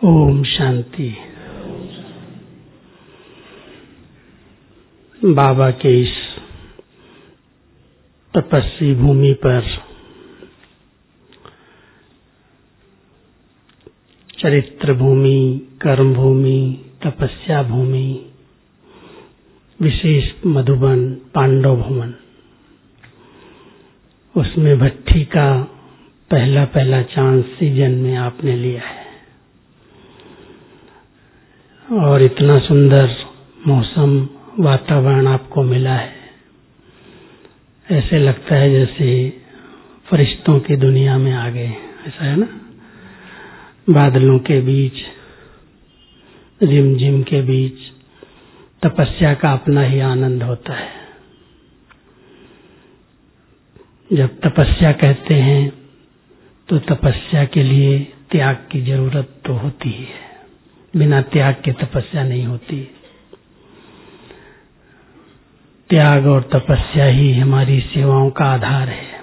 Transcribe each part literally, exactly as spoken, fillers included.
ओम शांति। बाबा के इस तपस्वी भूमि पर चरित्र भूमि, कर्म भूमि, तपस्या भूमि, विशेष मधुबन, पांडव भवन, उसमें भट्ठी का पहला पहला चांस सीजन में आपने लिया है और इतना सुंदर मौसम, वातावरण आपको मिला है। ऐसे लगता है जैसे फरिश्तों की दुनिया में आ गए। ऐसा है ना, बादलों के बीच, रिमझिम के बीच तपस्या का अपना ही आनंद होता है। जब तपस्या कहते हैं तो तपस्या के लिए त्याग की जरूरत तो होती ही है। बिना त्याग के तपस्या नहीं होती। त्याग और तपस्या ही हमारी सेवाओं का आधार है।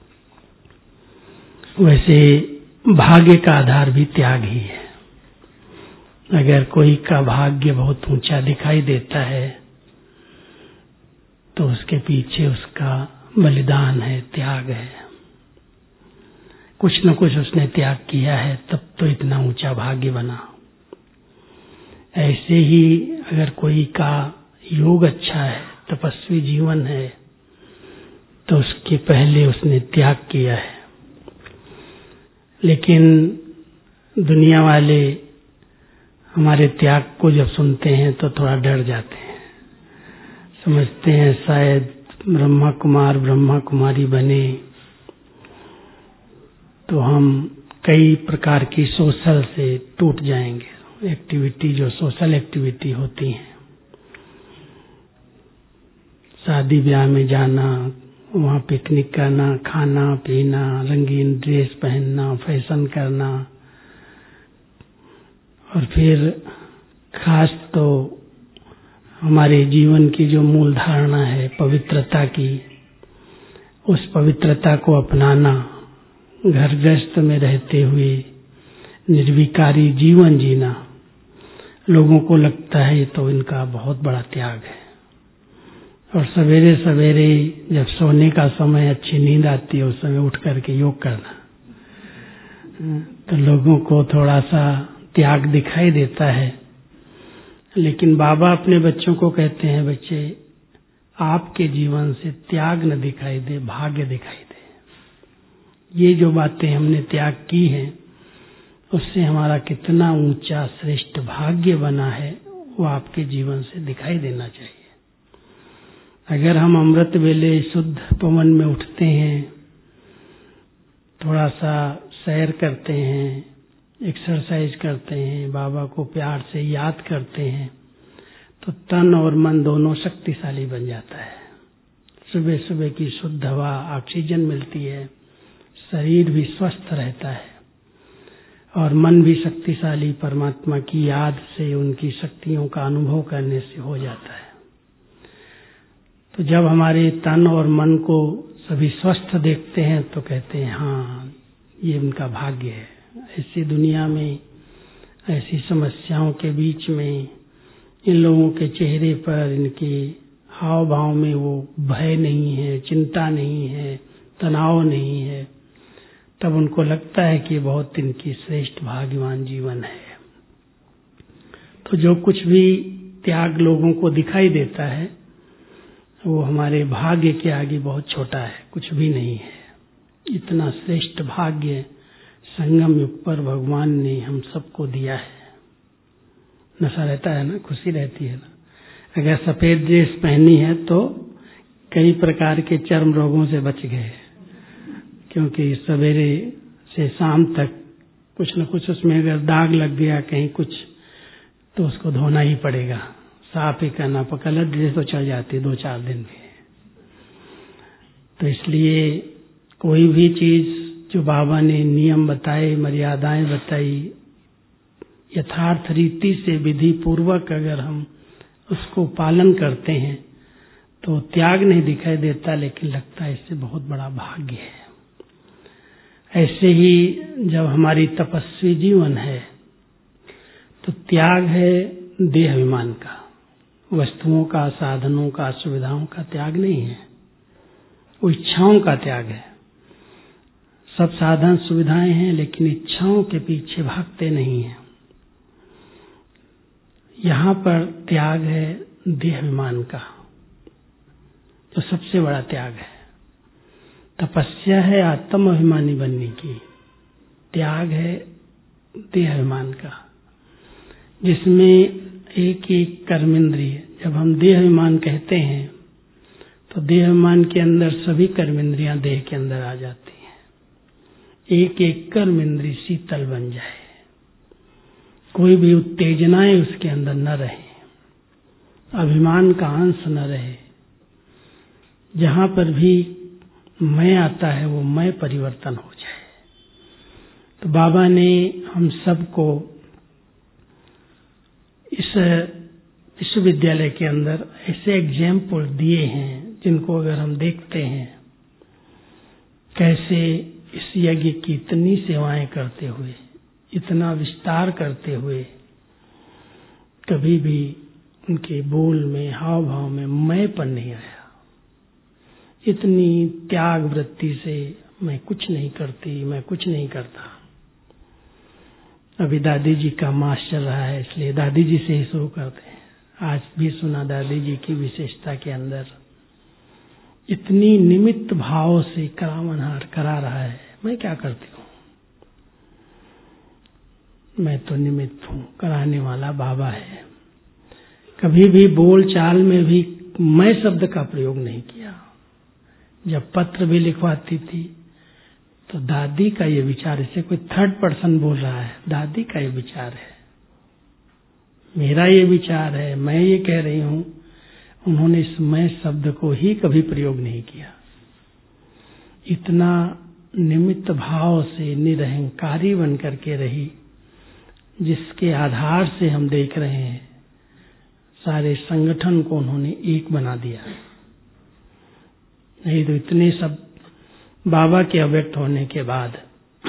वैसे भाग्य का आधार भी त्याग ही है। अगर कोई का भाग्य बहुत ऊंचा दिखाई देता है तो उसके पीछे उसका बलिदान है, त्याग है। कुछ न कुछ उसने त्याग किया है, तब तो इतना ऊंचा भाग्य बना। ऐसे ही अगर कोई का योग अच्छा है, तपस्वी जीवन है, तो उसके पहले उसने त्याग किया है। लेकिन दुनिया वाले हमारे त्याग को जब सुनते हैं तो थोड़ा डर जाते हैं। समझते हैं शायद ब्रह्मा कुमार ब्रह्मा कुमारी बने तो हम कई प्रकार की सोशल से टूट जाएंगे। एक्टिविटी जो सोशल एक्टिविटी होती हैं, शादी ब्याह में जाना, वहाँ पिकनिक करना, खाना पीना, रंगीन ड्रेस पहनना, फैशन करना, और फिर खास तो हमारे जीवन की जो मूल धारणा है पवित्रता की, उस पवित्रता को अपनाना, घर गृहस्थ में रहते हुए निर्विकारी जीवन जीना, लोगों को लगता है ये तो इनका बहुत बड़ा त्याग है। और सवेरे सवेरे जब सोने का समय, अच्छी नींद आती है, उस समय उठ करके योग करना, तो लोगों को थोड़ा सा त्याग दिखाई देता है। लेकिन बाबा अपने बच्चों को कहते हैं, बच्चे आपके जीवन से त्याग न दिखाई दे, भाग्य दिखाई दे। ये जो बातें हमने त्याग की हैं उससे हमारा कितना ऊंचा श्रेष्ठ भाग्य बना है, वो आपके जीवन से दिखाई देना चाहिए। अगर हम अमृत वेले शुद्ध पवन में उठते हैं, थोड़ा सा सैर करते हैं, एक्सरसाइज करते हैं, बाबा को प्यार से याद करते हैं, तो तन और मन दोनों शक्तिशाली बन जाता है। सुबह सुबह की शुद्ध हवा, ऑक्सीजन मिलती है, शरीर भी स्वस्थ रहता है और मन भी शक्तिशाली परमात्मा की याद से, उनकी शक्तियों का अनुभव करने से हो जाता है। तो जब हमारे तन और मन को सभी स्वस्थ देखते हैं तो कहते हैं हाँ, ये उनका भाग्य है। ऐसी दुनिया में, ऐसी समस्याओं के बीच में, इन लोगों के चेहरे पर, इनके हाव भाव में वो भय नहीं है, चिंता नहीं है, तनाव नहीं है, तब उनको लगता है कि बहुत इनकी श्रेष्ठ भाग्यवान जीवन है। तो जो कुछ भी त्याग लोगों को दिखाई देता है वो हमारे भाग्य के आगे बहुत छोटा है, कुछ भी नहीं है। इतना श्रेष्ठ भाग्य संगम युग पर भगवान ने हम सबको दिया है। नशा रहता है ना, खुशी रहती है ना। अगर सफेद ड्रेस पहनी है तो कई प्रकार के चर्म रोगों से बच गए, क्योंकि सवेरे से शाम तक कुछ न कुछ उसमें अगर दाग लग गया कहीं कुछ, तो उसको धोना ही पड़ेगा, साफ ही करना। पर कलर ड्रेस तो चल जाती दो चार दिन में। तो इसलिए कोई भी चीज जो बाबा ने नियम बताए, मर्यादाएं बताई, यथार्थ रीति से विधि पूर्वक अगर हम उसको पालन करते हैं तो त्याग नहीं दिखाई देता, लेकिन लगता है इससे बहुत बड़ा भाग्य है। ऐसे ही जब हमारी तपस्वी जीवन है तो त्याग है देह अभिमान का, वस्तुओं का, साधनों का, सुविधाओं का त्याग नहीं है, वो इच्छाओं का त्याग है। सब साधन सुविधाएं हैं लेकिन इच्छाओं के पीछे भागते नहीं हैं। यहाँ पर त्याग है देह अभिमान का, तो सबसे बड़ा त्याग है। तपस्या है आत्म अभिमानी बनने की, त्याग है देह अभिमान का, जिसमें एक एक कर्मेंद्रिय, जब हम देह अभिमान कहते हैं तो देह अभिमान के अंदर सभी कर्मेंद्रियां देह के अंदर आ जाती हैं। एक एक कर्मेंद्रिय शीतल बन जाए, कोई भी उत्तेजनाएं उसके अंदर न रहे, अभिमान का अंश न रहे। जहां पर भी मैं आता है वो मैं परिवर्तन हो जाए। तो बाबा ने हम सबको इस विश्वविद्यालय के अंदर ऐसे एग्जाम्पल दिए हैं जिनको अगर हम देखते हैं कैसे इस यज्ञ की इतनी सेवाएं करते हुए, इतना विस्तार करते हुए, कभी भी उनके बोल में, हाव भाव में मैंपन नहीं आया। इतनी त्याग वृत्ति से मैं कुछ नहीं करती, मैं कुछ नहीं करता। अभी दादी जी का मास चल रहा है इसलिए दादी जी से ही शुरू करते हैं। आज भी सुना दादी जी की विशेषता के अंदर इतनी निमित्त भाव से करावनहार करा रहा है। मैं क्या करती हूँ, मैं तो निमित्त हूँ, कराने वाला बाबा है। कभी भी बोल चाल में भी मैं शब्द का प्रयोग नहीं किया। जब पत्र भी लिखवाती थी तो दादी का ये विचार, इसे कोई थर्ड पर्सन बोल रहा है, दादी का ये विचार है, मेरा ये विचार है, मैं ये कह रही हूं। उन्होंने इस मैं शब्द को ही कभी प्रयोग नहीं किया। इतना निमित्त भाव से निरहंकारी बन करके रही, जिसके आधार से हम देख रहे हैं सारे संगठन को उन्होंने एक बना दिया। नहीं तो इतने सब बाबा के अव्यक्त होने के बाद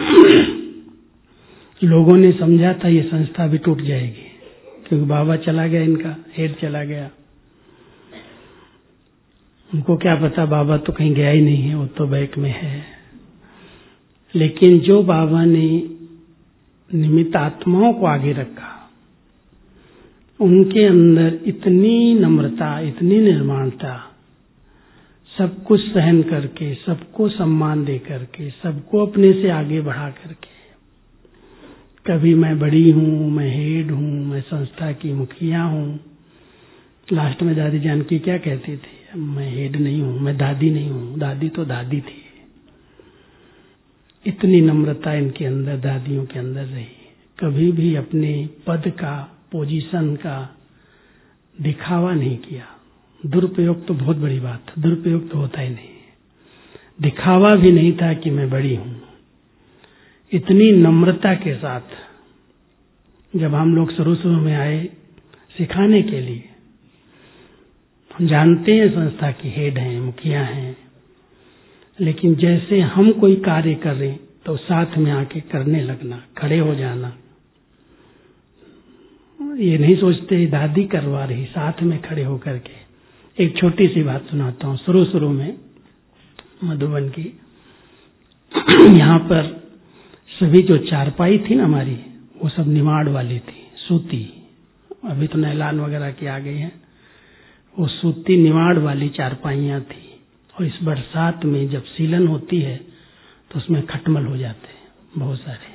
लोगों ने समझा था ये संस्था भी टूट जाएगी, क्योंकि बाबा चला गया, इनका हेड चला गया। उनको क्या पता, बाबा तो कहीं गया ही नहीं है, वो तो बैक में है। लेकिन जो बाबा ने निमित्त आत्माओं को आगे रखा, उनके अंदर इतनी नम्रता, इतनी निर्माणता, सब कुछ सहन करके, सबको सम्मान दे करके, सबको अपने से आगे बढ़ा करके, कभी मैं बड़ी हूँ, मैं हेड हूँ, मैं संस्था की मुखिया हूँ। लास्ट में दादी जानकी क्या कहती थी, मैं हेड नहीं हूँ, मैं दादी नहीं हूँ। दादी तो दादी थी। इतनी नम्रता इनके अंदर, दादियों के अंदर रही। कभी भी अपने पद का, पोजीशन का दिखावा नहीं किया। दुरुपयोग तो बहुत बड़ी बात, दुरुपयोग तो होता ही नहीं। दिखावा भी नहीं था कि मैं बड़ी हूं। इतनी नम्रता के साथ जब हम लोग शुरू शुरू में आए सिखाने के लिए, हम जानते हैं संस्था की हेड हैं, मुखिया हैं, लेकिन जैसे हम कोई कार्य कर रहे तो साथ में आके करने लगना, खड़े हो जाना। ये नहीं सोचते दादी करवा रही, साथ में खड़े होकर के। एक छोटी सी बात सुनाता हूँ। शुरू शुरू में मधुबन की यहाँ पर सभी जो चारपाई थी ना हमारी, वो सब निमाड़ वाली थी, सूती। अभी तो नैलान वगैरह की आ गई है। वो सूती निमाड़ वाली चारपाइयाँ थी। और इस बरसात में जब सीलन होती है तो उसमें खटमल हो जाते हैं बहुत सारे।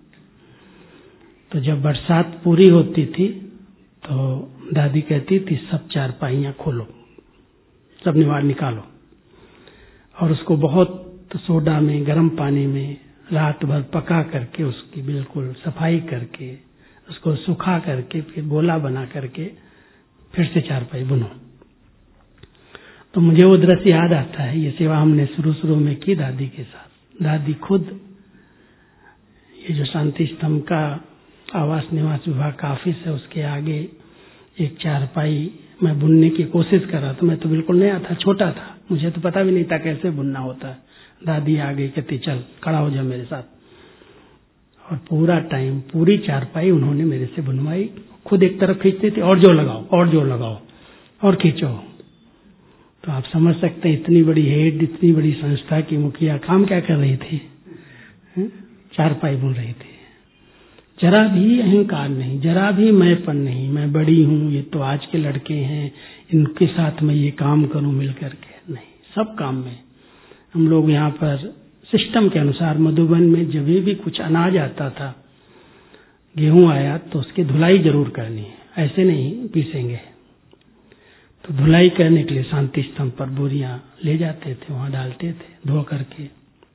तो जब बरसात पूरी होती थी तो दादी कहती थी सब चारपाइयाँ खोलो, सब निवाड़ निकालो, और उसको बहुत सोडा में, गर्म पानी में रात भर पका करके, उसकी बिल्कुल सफाई करके, उसको सुखा करके, फिर गोला बना करके फिर से चारपाई बुनो। तो मुझे वो दृश्य याद आता है। ये सेवा हमने शुरू शुरू में की दादी के साथ। दादी खुद ये जो शांति स्तंभ का आवास निवास विभाग का ऑफिस है, उसके आगे एक चारपाई मैं बुनने की कोशिश कर रहा था। मैं तो बिल्कुल नया था, छोटा था, मुझे तो पता भी नहीं था कैसे बुनना होता है। दादी आ गई, कहती चल खड़ा हो जा मेरे साथ। और पूरा टाइम पूरी चारपाई उन्होंने मेरे से बनवाई। खुद एक तरफ खींचते थे, और जोर लगाओ और जोर लगाओ और खींचो। तो आप समझ सकते हैं इतनी बड़ी हेड, इतनी बड़ी संस्था की मुखिया काम क्या कर रही थी, चारपाई बुन रही थी। जरा भी अहंकार नहीं, जरा भी मैंपन नहीं, मैं बड़ी हूं, ये तो आज के लड़के हैं, इनके साथ मैं ये काम करूं मिल करके, नहीं। सब काम में हम लोग यहाँ पर सिस्टम के अनुसार मधुबन में जब भी कुछ अनाज आता था, गेहूं आया तो उसकी धुलाई जरूर करनी है, ऐसे नहीं पीसेंगे। तो धुलाई करने के लिए शांति स्तंभ पर बोरियां ले जाते थे, वहां डालते थे धो करके।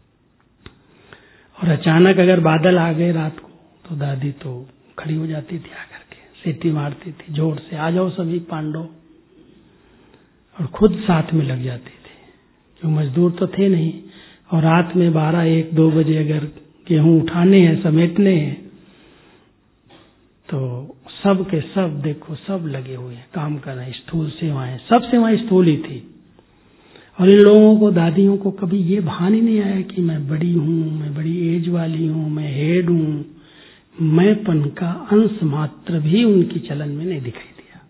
और अचानक अगर बादल आ गए रात को तो दादी तो खड़ी हो जाती थी, आकर के सीटी मारती थी जोर से, आ जाओ सभी पांडव, और खुद साथ में लग जाती थी, क्यों मजदूर तो थे नहीं। और रात में बारह एक दो बजे अगर गेहूं उठाने हैं, समेटने हैं, तो सब के सब देखो सब लगे हुए हैं, काम कर रहे हैं, स्थूल सेवाएं, सब सेवाएं स्थूल ही थी। और इन लोगों को, दादियों को कभी ये भान ही नहीं आया कि मैं बड़ी हूं, मैं बड़ी एज वाली हूं, मैं हेड हूं। मैंपन का अंश मात्र भी उनकी चलन में नहीं दिखाई दिया।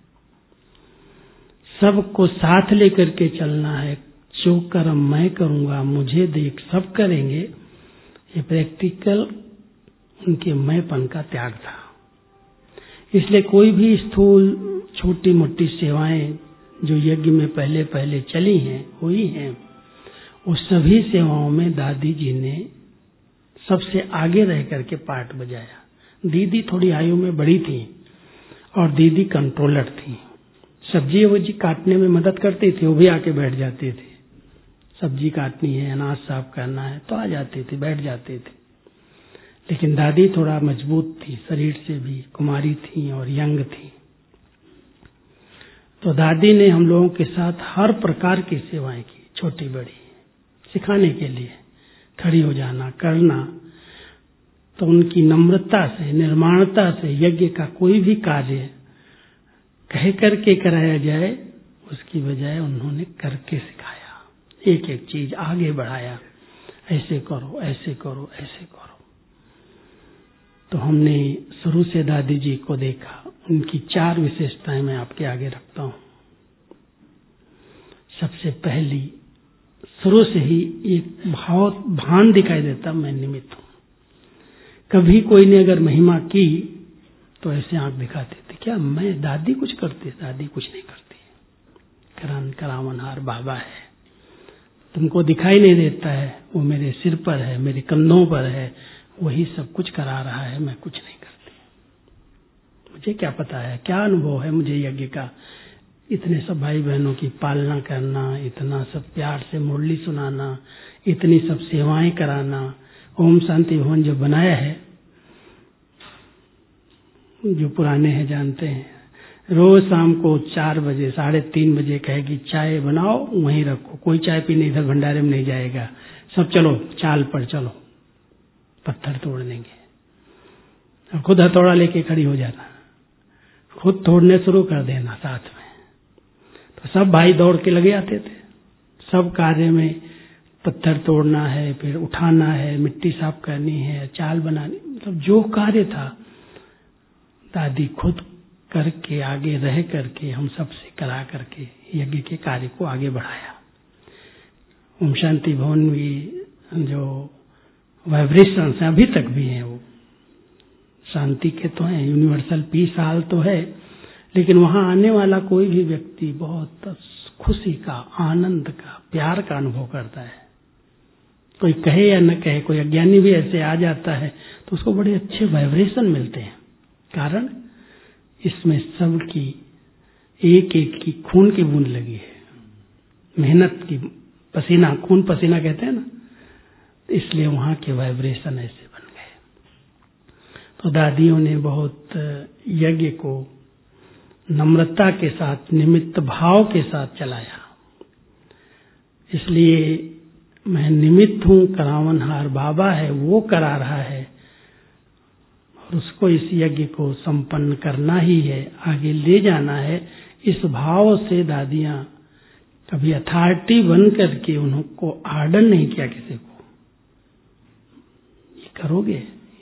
सबको साथ लेकर के चलना है, जो कर्म मैं करूंगा मुझे देख सब करेंगे, ये प्रैक्टिकल उनके मैंपन का त्याग था। इसलिए कोई भी स्थूल छोटी मोटी सेवाएं जो यज्ञ में पहले पहले चली हैं, हुई हैं, उस सभी सेवाओं में दादी जी ने सबसे आगे रह करके पार्ट बजाया। दीदी थोड़ी आयु में बड़ी थी और दीदी कंट्रोलर थी। सब्जी वब्जी काटने में मदद करती थी, वो भी आके बैठ जाती थी। सब्जी काटनी है, अनाज साफ करना है तो आ जाती थी, बैठ जाती थी। लेकिन दादी थोड़ा मजबूत थी, शरीर से भी कुमारी थी और यंग थी। तो दादी ने हम लोगों के साथ हर प्रकार की सेवाएं की, छोटी बड़ी, सिखाने के लिए, खड़ी हो जाना, करना। तो उनकी नम्रता से, निर्माणता से यज्ञ का कोई भी कार्य कह करके कराया जाए, उसकी बजाय उन्होंने करके सिखाया, एक एक चीज आगे बढ़ाया, ऐसे करो, ऐसे करो, ऐसे करो। तो हमने शुरू से दादी जी को देखा, उनकी चार विशेषताएं मैं आपके आगे रखता हूं। सबसे पहली, शुरू से ही एक भाव भान दिखाई देता, मैं निमित्त हूं। कभी कोई ने अगर महिमा की तो ऐसे आंख दिखाते थे, क्या मैं, दादी कुछ करती? दादी कुछ नहीं करती, करान करावनहार बाबा है, तुमको दिखाई नहीं देता है, वो मेरे सिर पर है, मेरे कंधों पर है, वही सब कुछ करा रहा है, मैं कुछ नहीं करती। मुझे क्या पता है, क्या अनुभव है मुझे यज्ञ का, इतने सब भाई बहनों की पालना करना, इतना सब प्यार से मुरली सुनाना, इतनी सब सेवाएं कराना। ओम शांति भवन जो बनाया है, जो पुराने हैं जानते हैं, रोज शाम को चार बजे साढ़े तीन बजे कहेगी चाय बनाओ, वहीं रखो, कोई चाय पीने इधर भंडारे में नहीं जाएगा, सब चलो चाल पर चलो, पत्थर तोड़ देंगे। खुद हथौड़ा लेके खड़ी हो जाना, खुद तोड़ने शुरू कर देना साथ में। तो सब भाई दौड़ के लगे आते थे, सब कार्य में, पत्थर तोड़ना है, फिर उठाना है, मिट्टी साफ करनी है, चाल बनानी, मतलब जो कार्य था दादी खुद करके, आगे रह करके, हम सबसे करा करके यज्ञ के कार्य को आगे बढ़ाया। ओम शांति भवन भी जो वाइब्रेशंस हैं अभी तक भी हैं, वो शांति के तो हैं, यूनिवर्सल पीस हाल तो है, लेकिन वहां आने वाला कोई भी व्यक्ति बहुत खुशी का, आनंद का, प्यार का अनुभव करता है। कोई कहे या न कहे, कोई अज्ञानी भी ऐसे आ जाता है तो उसको बड़े अच्छे वाइब्रेशन मिलते हैं। कारण इसमें सबकी एक एक की खून की बूंद लगी है, मेहनत की, पसीना, खून पसीना कहते हैं ना, इसलिए वहां के वाइब्रेशन ऐसे बन गए। तो दादियों ने बहुत यज्ञ को नम्रता के साथ, निमित्त भाव के साथ चलाया। इसलिए मैं निमित्त हूं, करावनहार बाबा है, वो करा रहा है और उसको इस यज्ञ को संपन्न करना ही है, आगे ले जाना है। इस भाव से दादियां कभी अथॉरिटी बन करके उनको आर्डर नहीं किया किसी को, ये करोगे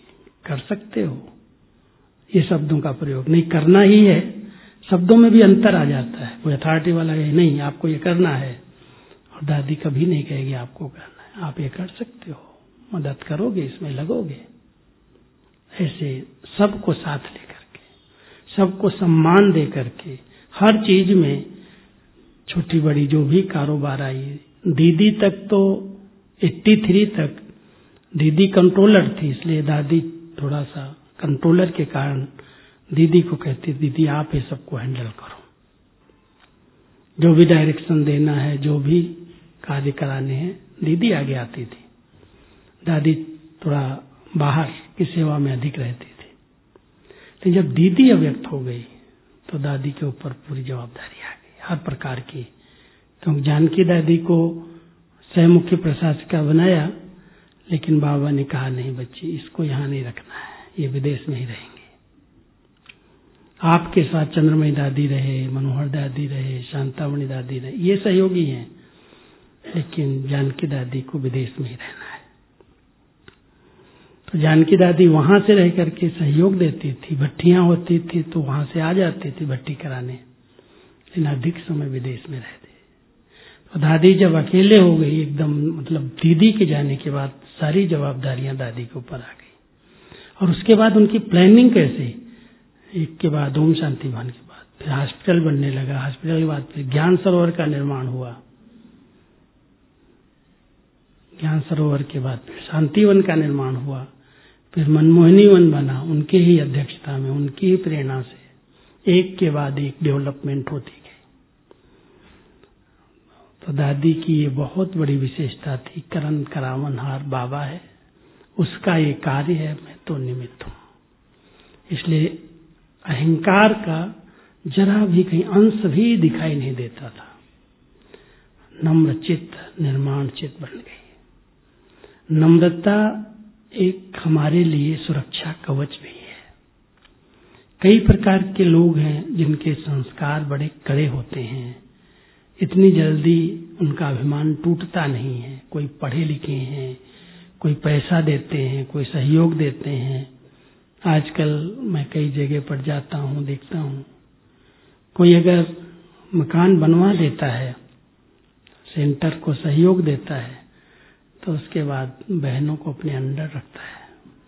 कर सकते हो, ये शब्दों का प्रयोग नहीं करना ही है। शब्दों में भी अंतर आ जाता है। कोई अथॉरिटी वाला है नहीं आपको ये करना है, और दादी कभी नहीं कहेगी आपको करना है, आप ये कर सकते हो, मदद करोगे, इसमें लगोगे। ऐसे सबको साथ लेकर के, सबको सम्मान दे करके, हर चीज में छोटी बड़ी जो भी कारोबार आई, दीदी तक तो तिरासी तक दीदी कंट्रोलर थी, इसलिए दादी थोड़ा सा कंट्रोलर के कारण दीदी को कहती, दीदी आप ये सबको हैंडल करो, जो भी डायरेक्शन देना है, जो भी कार्य कराने हैं, दीदी आगे आती थी। दादी थोड़ा बाहर की सेवा में अधिक रहती थी। लेकिन जब दीदी अव्यक्त हो गई तो दादी के ऊपर पूरी जवाबदारी आ गई हर प्रकार की। क्योंकि जानकी दादी को सहमुखी प्रशासिका बनाया, लेकिन बाबा ने कहा नहीं बच्ची, इसको यहाँ नहीं रखना है, ये विदेश में ही रहेंगे। आपके साथ चंद्रमयी दादी रहे, मनोहर दादी रहे, शांतामणि दादी रहे, ये सहयोगी हैं, लेकिन जानकी दादी को विदेश में ही रहना है। तो जानकी दादी वहां से रह करके सहयोग देती थी, भट्टियां होती थी तो वहां से आ जाती थी भट्टी कराने, लेकिन अधिक समय विदेश में रहते। तो दादी जब अकेले हो गई एकदम, मतलब दीदी के जाने के बाद सारी जवाबदारियां दादी के ऊपर आ गई। और उसके बाद उनकी प्लानिंग कैसे, एक के बाद ओम शांति भवन के बाद फिर हॉस्पिटल बनने लगा, हॉस्पिटल के बाद फिर ज्ञान सरोवर का निर्माण हुआ, ज्ञान सरोवर के बाद फिर शांतिवन का निर्माण हुआ, फिर मनमोहिनी वन बना, उनके ही अध्यक्षता में, उनकी ही प्रेरणा से एक के बाद एक डेवलपमेंट होती गई। तो दादी की ये बहुत बड़ी विशेषता थी, करण करावनहार बाबा है, उसका ये कार्य है, मैं तो निमित्त हूं। इसलिए अहंकार का जरा भी कहीं अंश भी दिखाई नहीं देता था। नम्र चित्त निर्माण चित्त बन गई। नम्रता एक हमारे लिए सुरक्षा कवच भी है। कई प्रकार के लोग हैं जिनके संस्कार बड़े कड़े होते हैं, इतनी जल्दी उनका अभिमान टूटता नहीं है। कोई पढ़े लिखे हैं, कोई पैसा देते हैं, कोई सहयोग देते हैं। आजकल मैं कई जगह पर जाता हूँ, देखता हूँ, कोई अगर मकान बनवा देता है, सेंटर को सहयोग देता है, तो उसके बाद बहनों को अपने अंडर रखता है।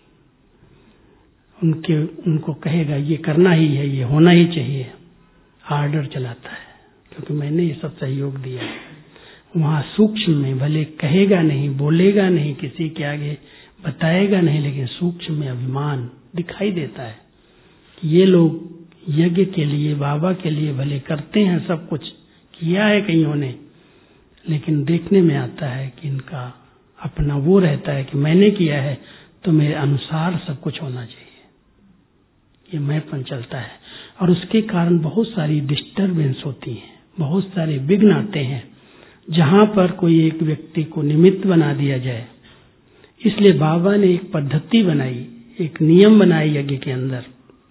उनके उनको कहेगा ये करना ही है, ये होना ही चाहिए, आर्डर चलाता है, क्योंकि मैंने ये सब सहयोग दिया है। वहां सूक्ष्म में भले कहेगा नहीं, बोलेगा नहीं, किसी के आगे बताएगा नहीं, लेकिन सूक्ष्म में अभिमान दिखाई देता है कि ये लोग यज्ञ के लिए, बाबा के लिए भले करते हैं, सब कुछ किया है कईयों ने, लेकिन देखने में आता है कि इनका अपना वो रहता है कि मैंने किया है तो मेरे अनुसार सब कुछ होना चाहिए, ये मैंपन चलता है। और उसके कारण बहुत सारी डिस्टर्बेंस होती है, बहुत सारे विघ्न आते हैं जहां पर कोई एक व्यक्ति को निमित्त बना दिया जाए। इसलिए बाबा ने एक पद्धति बनाई, एक नियम बनाए यज्ञ के अंदर,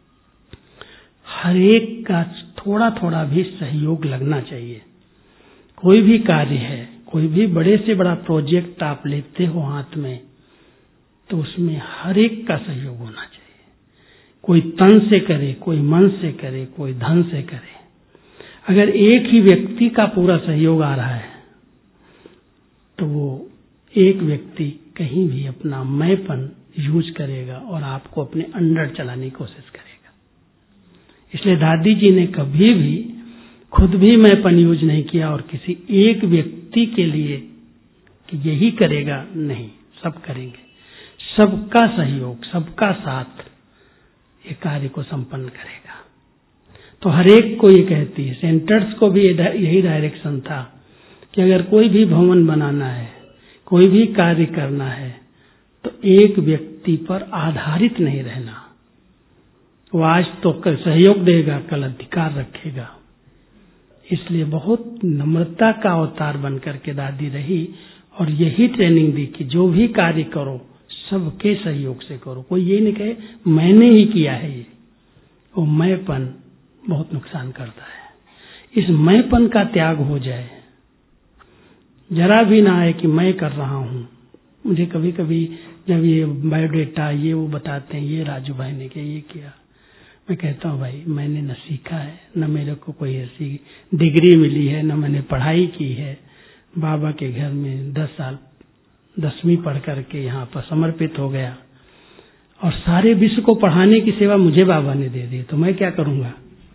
हर एक का थोड़ा थोड़ा भी सहयोग लगना चाहिए। कोई भी कार्य है, कोई भी बड़े से बड़ा प्रोजेक्ट आप लेते हो हाथ में, तो उसमें हर एक का सहयोग होना चाहिए। कोई तन से करे, कोई मन से करे, कोई धन से करे। अगर एक ही व्यक्ति का पूरा सहयोग आ रहा है तो वो एक व्यक्ति कहीं भी अपना मैंपन यूज करेगा और आपको अपने अंडर चलाने की कोशिश करेगा। इसलिए दादी जी ने कभी भी खुद भी मैंपन यूज नहीं किया और किसी एक व्यक्ति के लिए कि यही करेगा, नहीं, सब करेंगे। सबका सहयोग, सबका साथ ये कार्य को संपन्न करेगा। तो हर एक को ये कहती है, सेंटर्स को भी यही डायरेक्शन था कि अगर कोई भी भवन बनाना है, कोई भी कार्य करना है, तो एक व्यक्ति पर आधारित नहीं रहना। वो आज तो कल सहयोग देगा, कल अधिकार रखेगा। इसलिए बहुत नम्रता का अवतार बनकर के दादी रही और यही ट्रेनिंग दी कि जो भी कार्य करो सबके सहयोग से करो। कोई ये नहीं कहे मैंने ही किया है, ये वो मैंपन बहुत नुकसान करता है। इस मैंपन का त्याग हो जाए, जरा भी ना आए कि मैं कर रहा हूं। मुझे कभी कभी जब ये बायोडेटा ये वो बताते हैं, ये राजू भाई ने किया, ये किया, मैं कहता हूँ भाई मैंने न सीखा है, न मेरे को कोई ऐसी डिग्री मिली है, न मैंने पढ़ाई की है। बाबा के घर में दस साल दसवीं पढ़ करके यहाँ पर समर्पित हो गया और सारे विश्व को पढ़ाने की सेवा मुझे बाबा ने दे दी, तो मैं क्या करूँगा?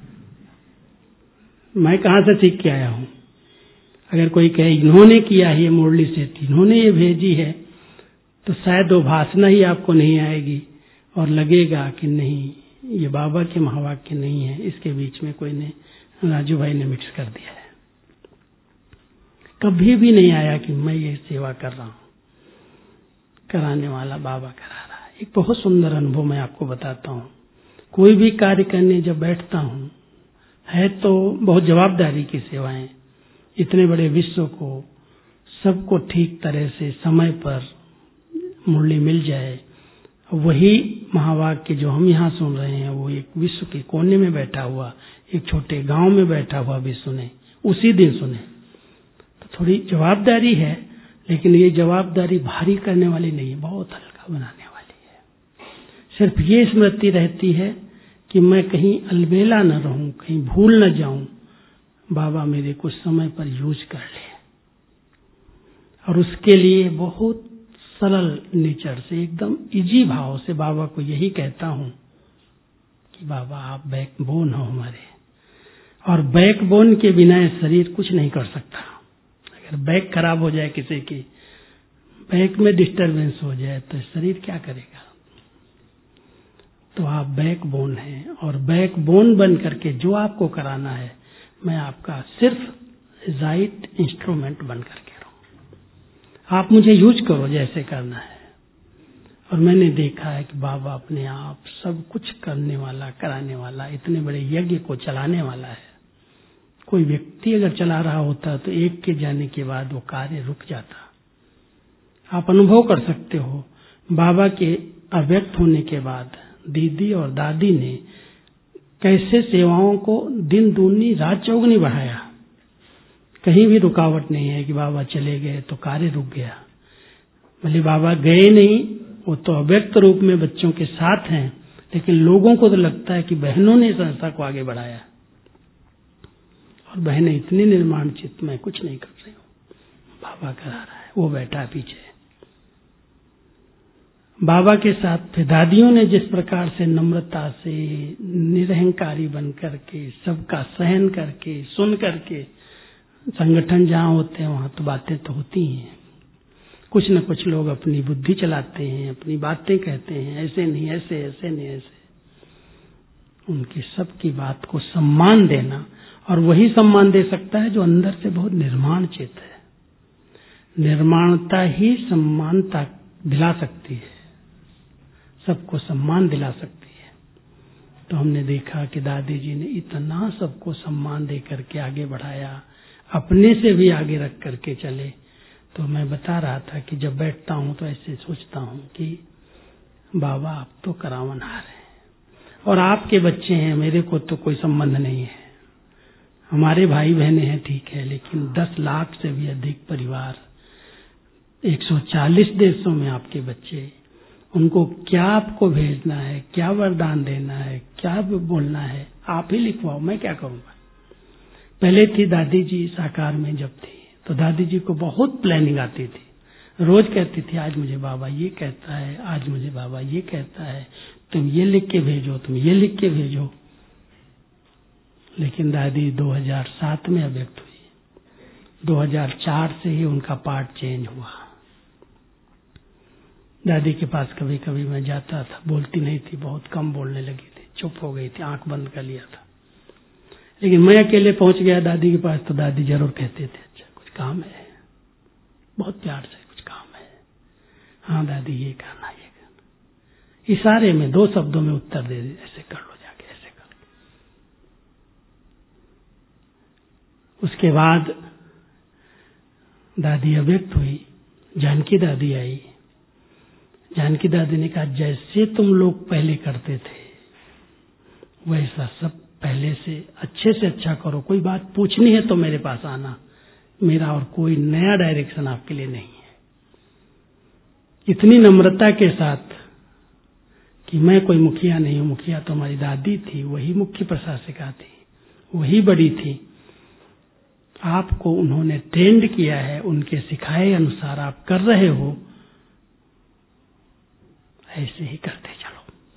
मैं कहाँ से सीख के आया हूँ? अगर कोई कहे इन्होंने किया है ये मुरली से, इन्होंने ये भेजी है, तो शायद वो भाषणा ही आपको नहीं आएगी और लगेगा कि नहीं ये बाबा के महावाक्य नहीं है, इसके बीच में कोई ने राजू भाई ने मिक्स कर दिया है। कभी भी नहीं आया कि मैं ये सेवा कर रहा हूँ, कराने वाला बाबा करा रहा है। एक बहुत सुंदर अनुभव मैं आपको बताता हूँ। कोई भी कार्य करने जब बैठता हूँ, है तो बहुत जवाबदारी की सेवाएं, इतने बड़े विश्व को सबको ठीक तरह से समय पर मुरली मिल जाए। वही महावाक्य जो हम यहाँ सुन रहे हैं वो एक विश्व के कोने में बैठा हुआ, एक छोटे गांव में बैठा हुआ भी सुने, उसी दिन सुने, तो थोड़ी जवाबदारी है, लेकिन ये जवाबदारी भारी करने वाली नहीं है, बहुत हल्का बनाने वाली है। सिर्फ ये स्मृति रहती है कि मैं कहीं अलबेला न रहूं, कहीं भूल न जाऊं, बाबा मेरे कुछ समय पर यूज कर ले। और उसके लिए बहुत सरल नेचर से, एकदम इजी भाव से बाबा को यही कहता हूं कि बाबा आप बैकबोन हो हमारे, और बैकबोन के बिना ये शरीर कुछ नहीं कर सकता। अगर बैक खराब हो जाए किसी की, बैक में डिस्टरबेंस हो जाए तो शरीर क्या करेगा? तो आप बैकबोन हैं, और बैकबोन बन करके जो आपको कराना है, मैं आपका सिर्फ राइट इंस्ट्रूमेंट बन करके रहूं। आप मुझे यूज करो जैसे करना है। और मैंने देखा है कि बाबा अपने आप सब कुछ करने वाला, कराने वाला, इतने बड़े यज्ञ को चलाने वाला है। कोई व्यक्ति अगर चला रहा होता तो एक के जाने के बाद वो कार्य रुक जाता। आप अनुभव कर सकते हो, बाबा के अव्यक्त होने के बाद दीदी और दादी ने कैसे सेवाओं को दिन दूनी रात चौगुनी बढ़ाया। कहीं भी रुकावट नहीं है कि बाबा चले गए तो कार्य रुक गया। भले बाबा गए नहीं, वो तो अव्यक्त रूप में बच्चों के साथ हैं, लेकिन लोगों को तो लगता है कि बहनों ने संस्था को आगे बढ़ाया, और बहनें इतनी निर्माण चित्त में कुछ नहीं कर रही हूँ, बाबा करा रहा है, वो बैठा पीछे। बाबा के साथ फिर दादियों ने जिस प्रकार से नम्रता से, निरहंकारी बन करके, सबका सहन करके, सुन करके, संगठन जहाँ होते हैं वहां तो बातें तो होती हैं, कुछ न कुछ लोग अपनी बुद्धि चलाते हैं, अपनी बातें कहते हैं, ऐसे नहीं ऐसे, ऐसे नहीं ऐसे। उनकी सबकी बात को सम्मान देना, और वही सम्मान दे सकता है जो अंदर से बहुत निर्माण चित्त है। निर्माणता ही सम्मानता दिला सकती है, सबको सम्मान दिला सकती है। तो हमने देखा कि दादी जी ने इतना सबको सम्मान दे करके आगे बढ़ाया, अपने से भी आगे रख करके चले। तो मैं बता रहा था कि जब बैठता हूं तो ऐसे सोचता हूं कि बाबा आप तो करावनहार हैं, और आपके बच्चे हैं, मेरे को तो कोई संबंध नहीं है। हमारे भाई बहनें हैं ठीक है, लेकिन दस लाख से भी अधिक परिवार, एक सौ चालीस देशों में आपके बच्चे, उनको क्या आपको भेजना है, क्या वरदान देना है, क्या बोलना है, आप ही लिखवाओ, मैं क्या करूंगा। पहले थी दादी जी साकार में जब थी, तो दादी जी को बहुत प्लानिंग आती थी, रोज कहती थी आज मुझे बाबा ये कहता है, आज मुझे बाबा ये कहता है, तुम ये लिख के भेजो, तुम ये लिख के भेजो। लेकिन दादी दो हज़ार सात में अव्यक्त हुई, दो हज़ार चार से ही उनका पार्ट चेंज हुआ। दादी के पास कभी कभी मैं जाता था, बोलती नहीं थी, बहुत कम बोलने लगी थी, चुप हो गई थी, आंख बंद कर लिया था। लेकिन मैं अकेले पहुंच गया दादी के पास तो दादी जरूर कहते थे अच्छा कुछ काम है, बहुत प्यार से कुछ काम है, हाँ दादी ये करना ये करना, इशारे में दो शब्दों में उत्तर दे दे, ऐसे कर लो जाके, ऐसे कर लो। उसके बाद दादी अव्यक्त हुई, जानकी दादी आई। जानकी दादी ने कहा जैसे तुम लोग पहले करते थे वैसा सब पहले से अच्छे से अच्छा करो, कोई बात पूछनी है तो मेरे पास आना, मेरा और कोई नया डायरेक्शन आपके लिए नहीं है। इतनी नम्रता के साथ कि मैं कोई मुखिया नहीं हूं, मुखिया तो हमारी दादी थी, वही मुख्य प्रशासिका थी, वही बड़ी थी। आपको उन्होंने ट्रेंड किया है, उनके सिखाए अनुसार आप कर रहे हो, ऐसे ही करते चलो।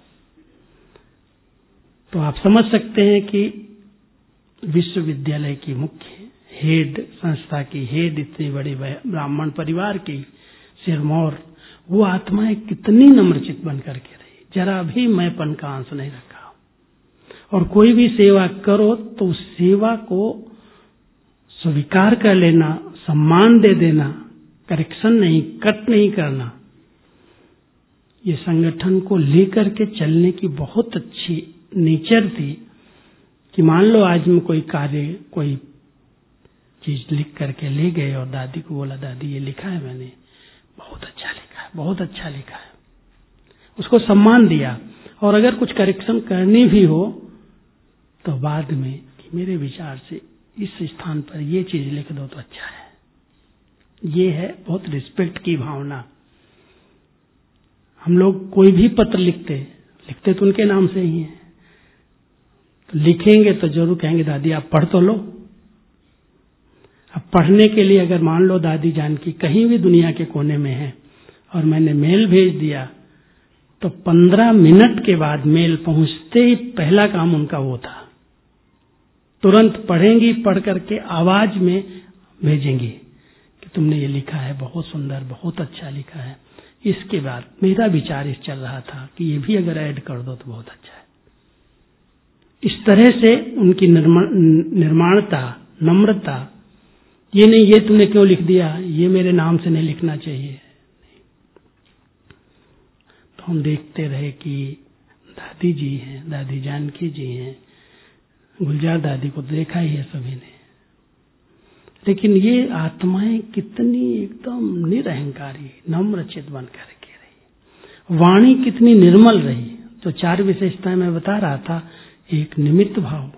तो आप समझ सकते हैं कि विश्वविद्यालय की मुख्य हेड, संस्था की हेड, इतनी बड़ी ब्राह्मण परिवार की सिरमौर, वो आत्माएं कितनी नम्रचित बन करके रही, जरा भी मैंपन का अंश नहीं रखा। और कोई भी सेवा करो तो उस सेवा को स्वीकार कर लेना, सम्मान दे देना, करेक्शन नहीं, कट नहीं करना, ये संगठन को लेकर के चलने की बहुत अच्छी नेचर थी। कि मान लो आज में कोई कार्य, कोई चीज लिख करके ले गए और दादी को बोला, दादी ये लिखा है मैंने, बहुत अच्छा लिखा है, बहुत अच्छा लिखा है, उसको सम्मान दिया। और अगर कुछ करेक्शन करनी भी हो तो बाद में कि मेरे विचार से इस स्थान पर ये चीज लिख दो तो अच्छा है। ये है बहुत रिस्पेक्ट की भावना। हम लोग कोई भी पत्र लिखते लिखते तो उनके नाम से ही है, तो लिखेंगे तो जरूर कहेंगे दादी आप पढ़ तो लो। अब पढ़ने के लिए अगर मान लो दादी जानकी कहीं भी दुनिया के कोने में है और मैंने मेल भेज दिया, तो पंद्रह मिनट के बाद मेल पहुंचते ही पहला काम उनका वो था, तुरंत पढ़ेंगी, पढ़ करके आवाज में भेजेंगी कि तुमने ये लिखा है, बहुत सुंदर, बहुत अच्छा लिखा है। इसके बाद मेरा विचार इस चल रहा था कि ये भी अगर ऐड कर दो तो बहुत अच्छा है। इस तरह से उनकी निर्माणता, नम्रता, ये नहीं ये तुमने क्यों लिख दिया, ये मेरे नाम से नहीं लिखना चाहिए। तो हम देखते रहे कि दादी जी हैं, दादी जानकी जी हैं, गुलजार दादी को देखा ही है सभी ने, लेकिन ये आत्माएं कितनी एकदम निरहंकारी, नम्रचित बन करके रही, वाणी कितनी निर्मल रही। तो चार विशेषताएं मैं बता रहा था, एक निमित्त भाव,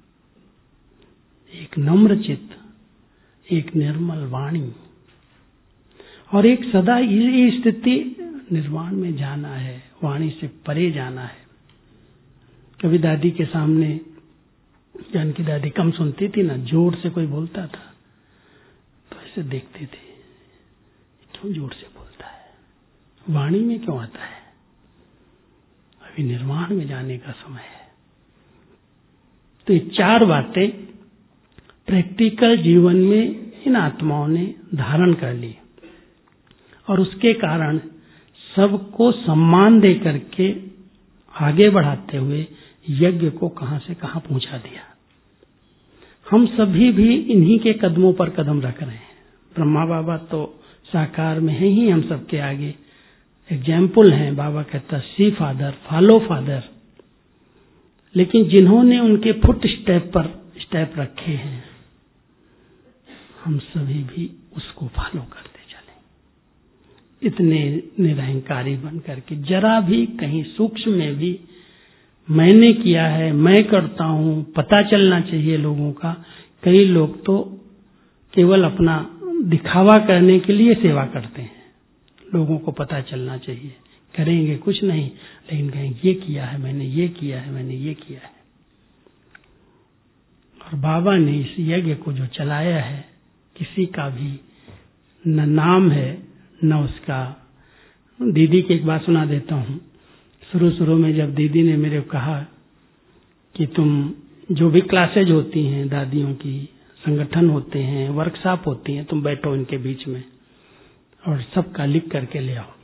एक नम्रचित, एक निर्मल वाणी, और एक सदा ये स्थिति निर्वाण में जाना है, वाणी से परे जाना है। कभी दादी के सामने, जानकी दादी कम सुनती थी ना, जोर से कोई बोलता था तो ऐसे देखते थे, क्यों जोर से बोलता है, वाणी में क्यों आता है, अभी निर्वाण में जाने का समय है। तो ये चार बातें प्रैक्टिकल जीवन में इन आत्माओं ने धारण कर ली और उसके कारण सबको सम्मान दे करके आगे बढ़ाते हुए यज्ञ को कहां से कहां पहुंचा दिया। हम सभी भी इन्हीं के कदमों पर कदम रख रहे हैं। ब्रह्मा बाबा तो साकार में है ही हम सबके आगे एग्जाम्पल हैं। बाबा कहता सी फादर, फॉलो फादर। लेकिन जिन्होंने उनके फुट स्टेप पर स्टेप रखे हैं, हम सभी भी उसको फॉलो करते चले, इतने निरहंकारी बन करके। जरा भी कहीं सूक्ष्म में भी मैंने किया है, मैं करता हूं, पता चलना चाहिए लोगों का। कई लोग तो केवल अपना दिखावा करने के लिए सेवा करते हैं, लोगों को पता चलना चाहिए, करेंगे कुछ नहीं, लेकिन कहेंगे ये किया है मैंने, ये किया है मैंने, ये किया है। और बाबा ने इस यज्ञ को जो चलाया है, किसी का भी न नाम है न उसका। दीदी की एक बात सुना देता हूं। शुरू शुरू में जब दीदी ने मेरे को कहा कि तुम जो भी क्लासेज होती हैं दादियों की, संगठन होते हैं, वर्कशॉप होती हैं, तुम बैठो इनके बीच में और सबका लिख करके ले आओ,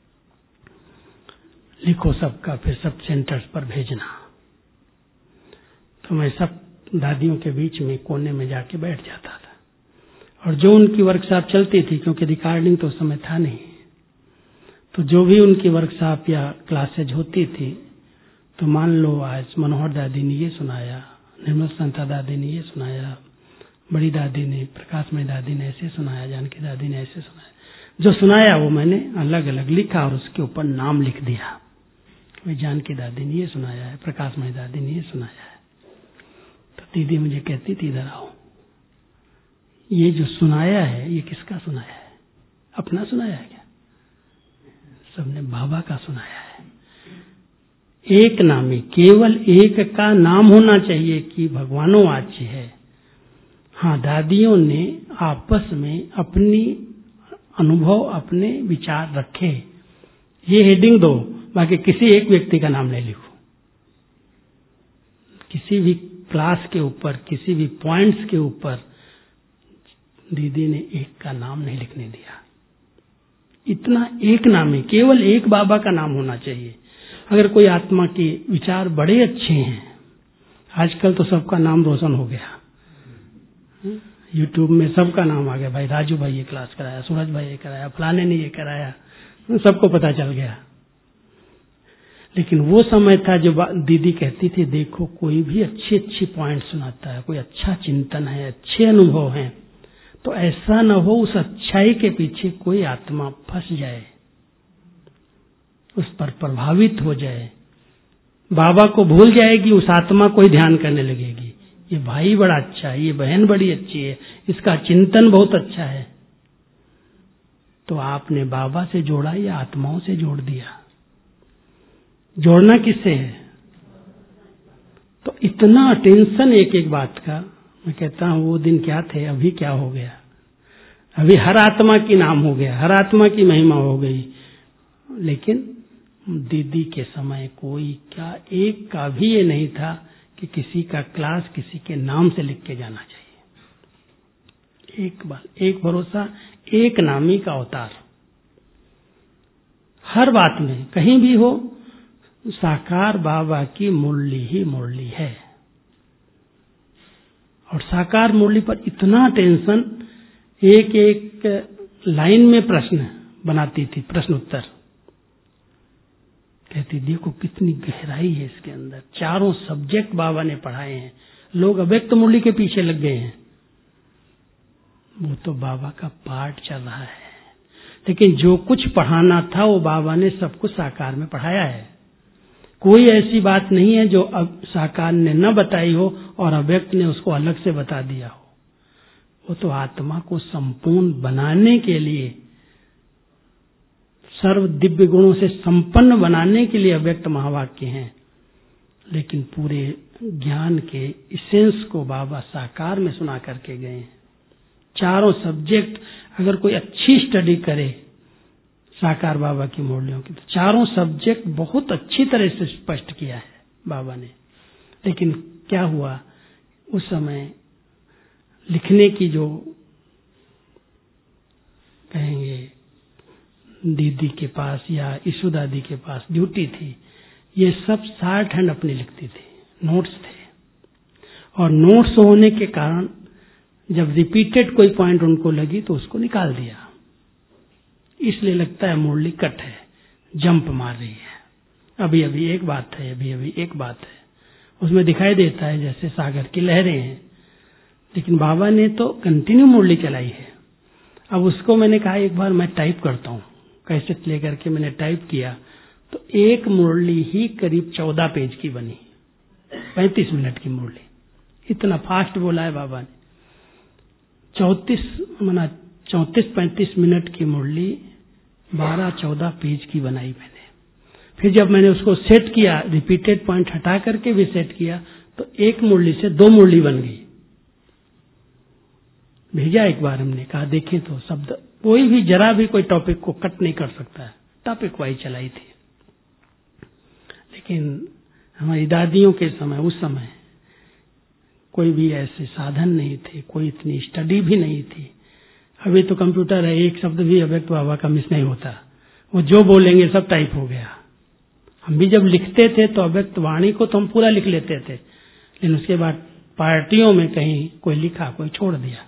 लिखो सबका, फिर सब सेंटर्स पर भेजना। तो मैं सब दादियों के बीच में कोने में जाके बैठ जाता था और जो उनकी वर्कशॉप चलती थी, क्योंकि रिकॉर्डिंग तो उस समय था नहीं, तो जो भी उनकी वर्कशॉप या क्लासेज होती थी, तो मान लो आज मनोहर दादी ने ये सुनाया, निर्मल संता दादी ने ये सुनाया, बड़ी दादी ने, प्रकाशमय दादी ने ऐसे सुनाया, जानकी दादी ने ऐसे सुनाया। जो सुनाया वो मैंने अलग अलग लिखा और उसके ऊपर नाम लिख दिया। जानकी दादी ने ये सुनाया है, प्रकाशमय दादी ने ये सुनाया है। तो दीदी मुझे कहती थी, इधर आओ, ये जो सुनाया है ये किसका सुनाया है, अपना सुनाया है क्या? सबने बाबा का सुनाया है। एक नामी, केवल एक का नाम होना चाहिए कि भगवानों वाच्य है। हाँ, दादियों ने आपस में अपनी अनुभव, अपने विचार रखे, ये हेडिंग दो, बाकी किसी एक व्यक्ति का नाम नहीं लिखो। किसी भी क्लास के ऊपर, किसी भी पॉइंट्स के ऊपर दीदी ने एक का नाम नहीं लिखने दिया। इतना एक नाम है, केवल एक बाबा का नाम होना चाहिए। अगर कोई आत्मा के विचार बड़े अच्छे हैं, आजकल तो सबका नाम रोशन हो गया, यूट्यूब में सबका नाम आ गया, भाई राजू भाई ये क्लास कराया, सूरज भाई ये कराया, फलाने ने ये कराया, सबको पता चल गया। लेकिन वो समय था जो दीदी कहती थी, देखो कोई भी अच्छी अच्छी पॉइंट सुनाता है, कोई अच्छा चिंतन है, अच्छे अनुभव हैं, तो ऐसा न हो उस अच्छाई के पीछे कोई आत्मा फंस जाए, उस पर प्रभावित हो जाए, बाबा को भूल जाएगी, उस आत्मा को ही ध्यान करने लगेगी। ये भाई बड़ा अच्छा है, ये बहन बड़ी अच्छी है, इसका चिंतन बहुत अच्छा है। तो आपने बाबा से जोड़ा या आत्माओं से जोड़ दिया? जोड़ना किससे है? तो इतना टेंशन एक एक बात का। मैं कहता हूं वो दिन क्या थे, अभी क्या हो गया। अभी हर आत्मा की नाम हो गया, हर आत्मा की महिमा हो गई। लेकिन दीदी के समय कोई क्या एक का भी ये नहीं था कि किसी का क्लास किसी के नाम से लिख के जाना चाहिए। एक बार, एक भरोसा, एक नामी का अवतार। हर बात में कहीं भी हो, साकार बाबा की मुरली ही मुरली है। और साकार मुरली पर इतना टेंशन, एक एक लाइन में प्रश्न बनाती थी, प्रश्न उत्तर। कहती देखो कितनी गहराई है इसके अंदर, चारों सब्जेक्ट बाबा ने पढ़ाए हैं। लोग अव्यक्त मुरली के पीछे लग गए हैं, वो तो बाबा का पाठ चल रहा है। लेकिन जो कुछ पढ़ाना था वो बाबा ने सब कुछ साकार में पढ़ाया है। कोई ऐसी बात नहीं है जो अब साकार ने न बताई हो और अव्यक्त ने उसको अलग से बता दिया हो। वो तो आत्मा को संपूर्ण बनाने के लिए, सर्व दिव्य गुणों से संपन्न बनाने के लिए अव्यक्त महावाक्य हैं। लेकिन पूरे ज्ञान के इसेंस को बाबा साकार में सुना करके गए हैं। चारों सब्जेक्ट अगर कोई अच्छी स्टडी करे साकार बाबा की मुरलियों की, तो चारों सब्जेक्ट बहुत अच्छी तरह से स्पष्ट किया है बाबा ने। लेकिन क्या हुआ, उस समय लिखने की जो कहेंगे दीदी के पास या ईशु दादी के पास ड्यूटी थी, ये सब शॉर्ट हैंड अपनी लिखती थी, नोट्स थे। और नोट्स होने के कारण जब रिपीटेड कोई पॉइंट उनको लगी तो उसको निकाल दिया। इसलिए लगता है मुरली कट है, जंप मार रही है, अभी अभी एक बात है, अभी अभी एक बात है। उसमें दिखाई देता है जैसे सागर की लहरें हैं। लेकिन बाबा ने तो कंटिन्यू मुरली चलाई है। अब उसको मैंने कहा एक बार मैं टाइप करता हूँ, कैसेट लेकर के मैंने टाइप किया तो एक मुरली ही करीब चौदह पेज की बनी, पैंतीस मिनट की मुरली। इतना फास्ट बोला है बाबा ने। चौतीस मना चौतीस पैंतीस मिनट की मुरली बारह चौदह पेज की बनाई मैंने। फिर जब मैंने उसको सेट किया, रिपीटेड पॉइंट हटा करके भी सेट किया, तो एक मुरली से दो मुरली बन गई। भेजा एक बार, हमने कहा देखें तो शब्द कोई भी जरा भी कोई टॉपिक को कट नहीं कर सकता है, टॉपिक वाइज चलाई थी। लेकिन हमारी दादियों के समय, उस समय कोई भी ऐसे साधन नहीं थे, कोई इतनी स्टडी भी नहीं थी। अभी तो कंप्यूटर है, एक शब्द भी अव्यक्त बाबा का मिस नहीं होता, वो जो बोलेंगे सब टाइप हो गया। हम भी जब लिखते थे तो अव्यक्त वाणी को तो हम पूरा लिख लेते थे, लेकिन उसके बाद पार्टियों में कहीं कोई लिखा, कोई छोड़ दिया,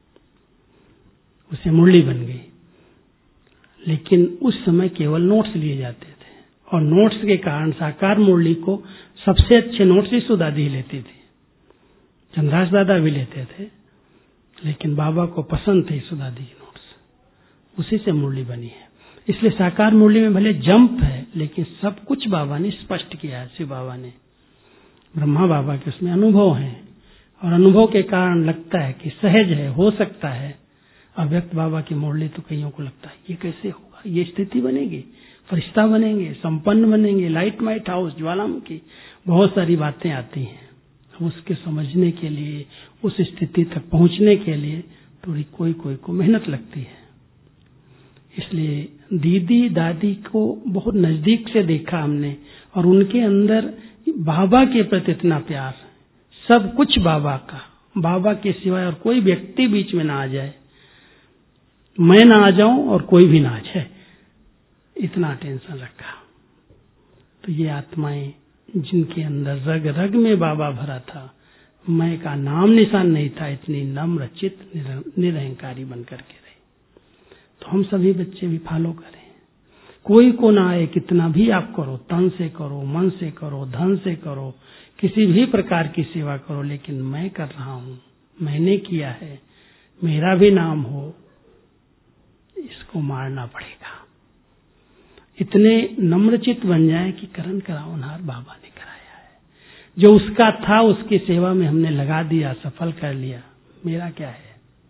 उसे मुरली बन गई। लेकिन उस समय केवल नोट्स लिए जाते थे, और नोट्स के कारण साकार मुरली को सबसे अच्छे नोट्स ईशु दादी लेती थी, चंद्रास दादा भी लेते थे। लेकिन बाबा को पसंद थे ईशु दादी के नोट्स, उसी से मुरली बनी है। इसलिए साकार मुरली में भले जंप है, लेकिन सब कुछ बाबा ने स्पष्ट किया है। शिव बाबा ने, ब्रह्मा बाबा के उसमें अनुभव है, और अनुभव के कारण लगता है कि सहज है, हो सकता है। अव्यक्त बाबा की मुरली तो कईयों को लगता है ये कैसे होगा, ये स्थिति बनेगी, फरिश्ता बनेंगे, संपन्न बनेंगे, लाइट माइट हाउस, ज्वालामुखी, बहुत सारी बातें आती हैं। उसके समझने के लिए, उस स्थिति तक पहुंचने के लिए थोड़ी कोई कोई को मेहनत लगती है। इसलिए दीदी दादी को बहुत नजदीक से देखा हमने, और उनके अंदर बाबा के प्रति इतना प्यार, सब कुछ बाबा का, बाबा के सिवाय और कोई व्यक्ति बीच में ना आ जाए, मैं ना आ जाऊं और कोई भी ना आ जाए, इतना टेंशन रखा। तो ये आत्माएं जिनके अंदर रग रग में बाबा भरा था, मैं का नाम निशान नहीं था, इतनी नम्र चित्त निरहंकारी बन करके रहे। तो हम सभी बच्चे भी फॉलो करें। कोई को ना आए, कितना भी आप करो, तन से करो, मन से करो, धन से करो, किसी भी प्रकार की सेवा करो, लेकिन मैं कर रहा हूं, मैंने किया है, मेरा भी नाम हो, इसको मारना पड़ेगा। इतने नम्रचित बन जाए कि करण करावनहार बाबा ने कराया है, जो उसका था उसकी सेवा में हमने लगा दिया, सफल कर लिया, मेरा क्या है।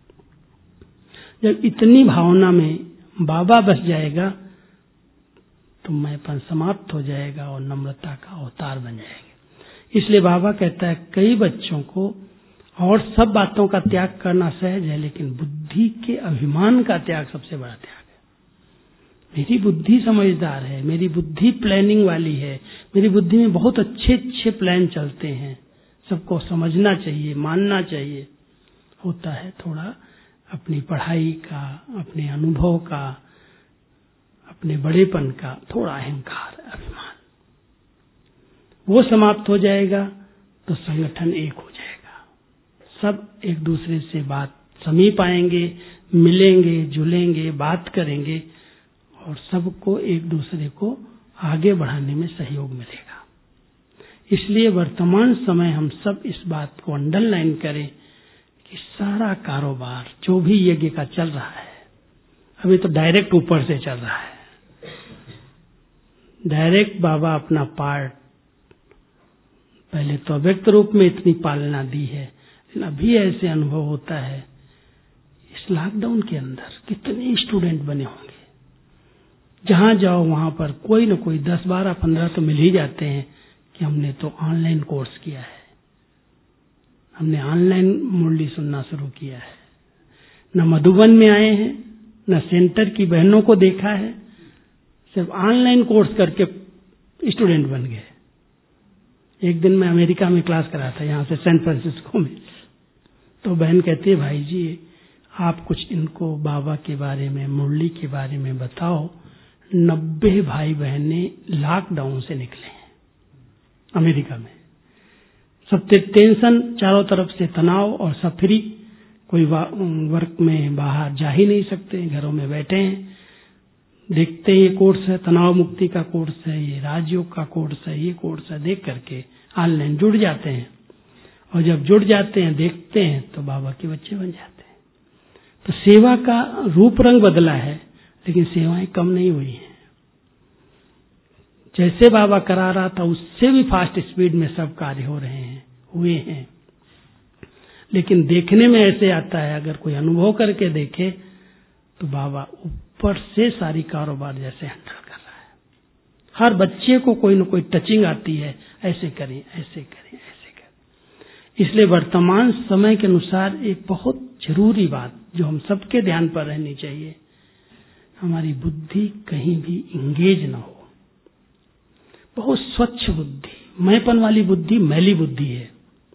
जब इतनी भावना में बाबा बस जाएगा तो मैंपन समाप्त हो जाएगा और नम्रता का अवतार बन जाएंगे। इसलिए बाबा कहता है कई बच्चों को और सब बातों का त्याग करना सहज है, लेकिन बुद्धि के अभिमान का त्याग सबसे बड़ा त्याग है। मेरी बुद्धि समझदार है, मेरी बुद्धि प्लानिंग वाली है, मेरी बुद्धि में बहुत अच्छे अच्छे प्लान चलते हैं, सबको समझना चाहिए, मानना चाहिए। होता है थोड़ा अपनी पढ़ाई का, अपने अनुभव का, अपने बड़ेपन का थोड़ा अहंकार, अभिमान, वो समाप्त हो जाएगा तो संगठन एक हो जाएगा। सब एक दूसरे से बात समीप आएंगे, मिलेंगे, जुलेंगे, बात करेंगे और सबको एक दूसरे को आगे बढ़ाने में सहयोग मिलेगा। इसलिए वर्तमान समय हम सब इस बात को अंडरलाइन करें कि सारा कारोबार जो भी यज्ञ का चल रहा है, अभी तो डायरेक्ट ऊपर से चल रहा है। डायरेक्ट बाबा अपना पार्ट पहले तो अव्यक्त रूप में इतनी पालना दी है, लेकिन अभी ऐसे अनुभव होता है। इस लॉकडाउन के अंदर कितने स्टूडेंट बने होंगे, जहां जाओ वहां पर कोई न कोई दस बारह पंद्रह तो मिल ही जाते हैं कि हमने तो ऑनलाइन कोर्स किया है, हमने ऑनलाइन मुरली सुनना शुरू किया है। न मधुबन में आए हैं, न सेंटर की बहनों को देखा है, सिर्फ ऑनलाइन कोर्स करके स्टूडेंट बन गए। एक दिन मैं अमेरिका में क्लास करा था, यहां से सैन फ्रांसिस्को में, तो बहन कहती है भाई जी आप कुछ इनको बाबा के बारे में, मुरली के बारे में बताओ। नब्बे भाई बहने लॉकडाउन से निकले हैं अमेरिका में, सब टेंशन, चारों तरफ से तनाव और सब फ्री, कोई वर्क में बाहर जा ही नहीं सकते, घरों में बैठे हैं, देखते ये कोर्स है, तनाव मुक्ति का कोर्स है, ये राजयोग का कोर्स है, ये कोर्स है, देख करके ऑनलाइन जुड़ जाते हैं। और जब जुड़ जाते हैं, देखते हैं तो बाबा के बच्चे बन जाते हैं। तो सेवा का रूप रंग बदला है, लेकिन सेवाएं कम नहीं हुई हैं। जैसे बाबा करा रहा था उससे भी फास्ट स्पीड में सब कार्य हो रहे हैं, हुए हैं। लेकिन देखने में ऐसे आता है, अगर कोई अनुभव करके देखे तो बाबा ऊपर से सारी कारोबार जैसे हैंडल कर रहा है। हर बच्चे को कोई न कोई टचिंग आती है, ऐसे करें, ऐसे करें, ऐसे करें। इसलिए वर्तमान समय के अनुसार एक बहुत जरूरी बात जो हम सबके ध्यान पर रहनी चाहिए, हमारी बुद्धि कहीं भी इंगेज ना हो। बहुत स्वच्छ बुद्धि, मैंपन वाली बुद्धि मैली बुद्धि है।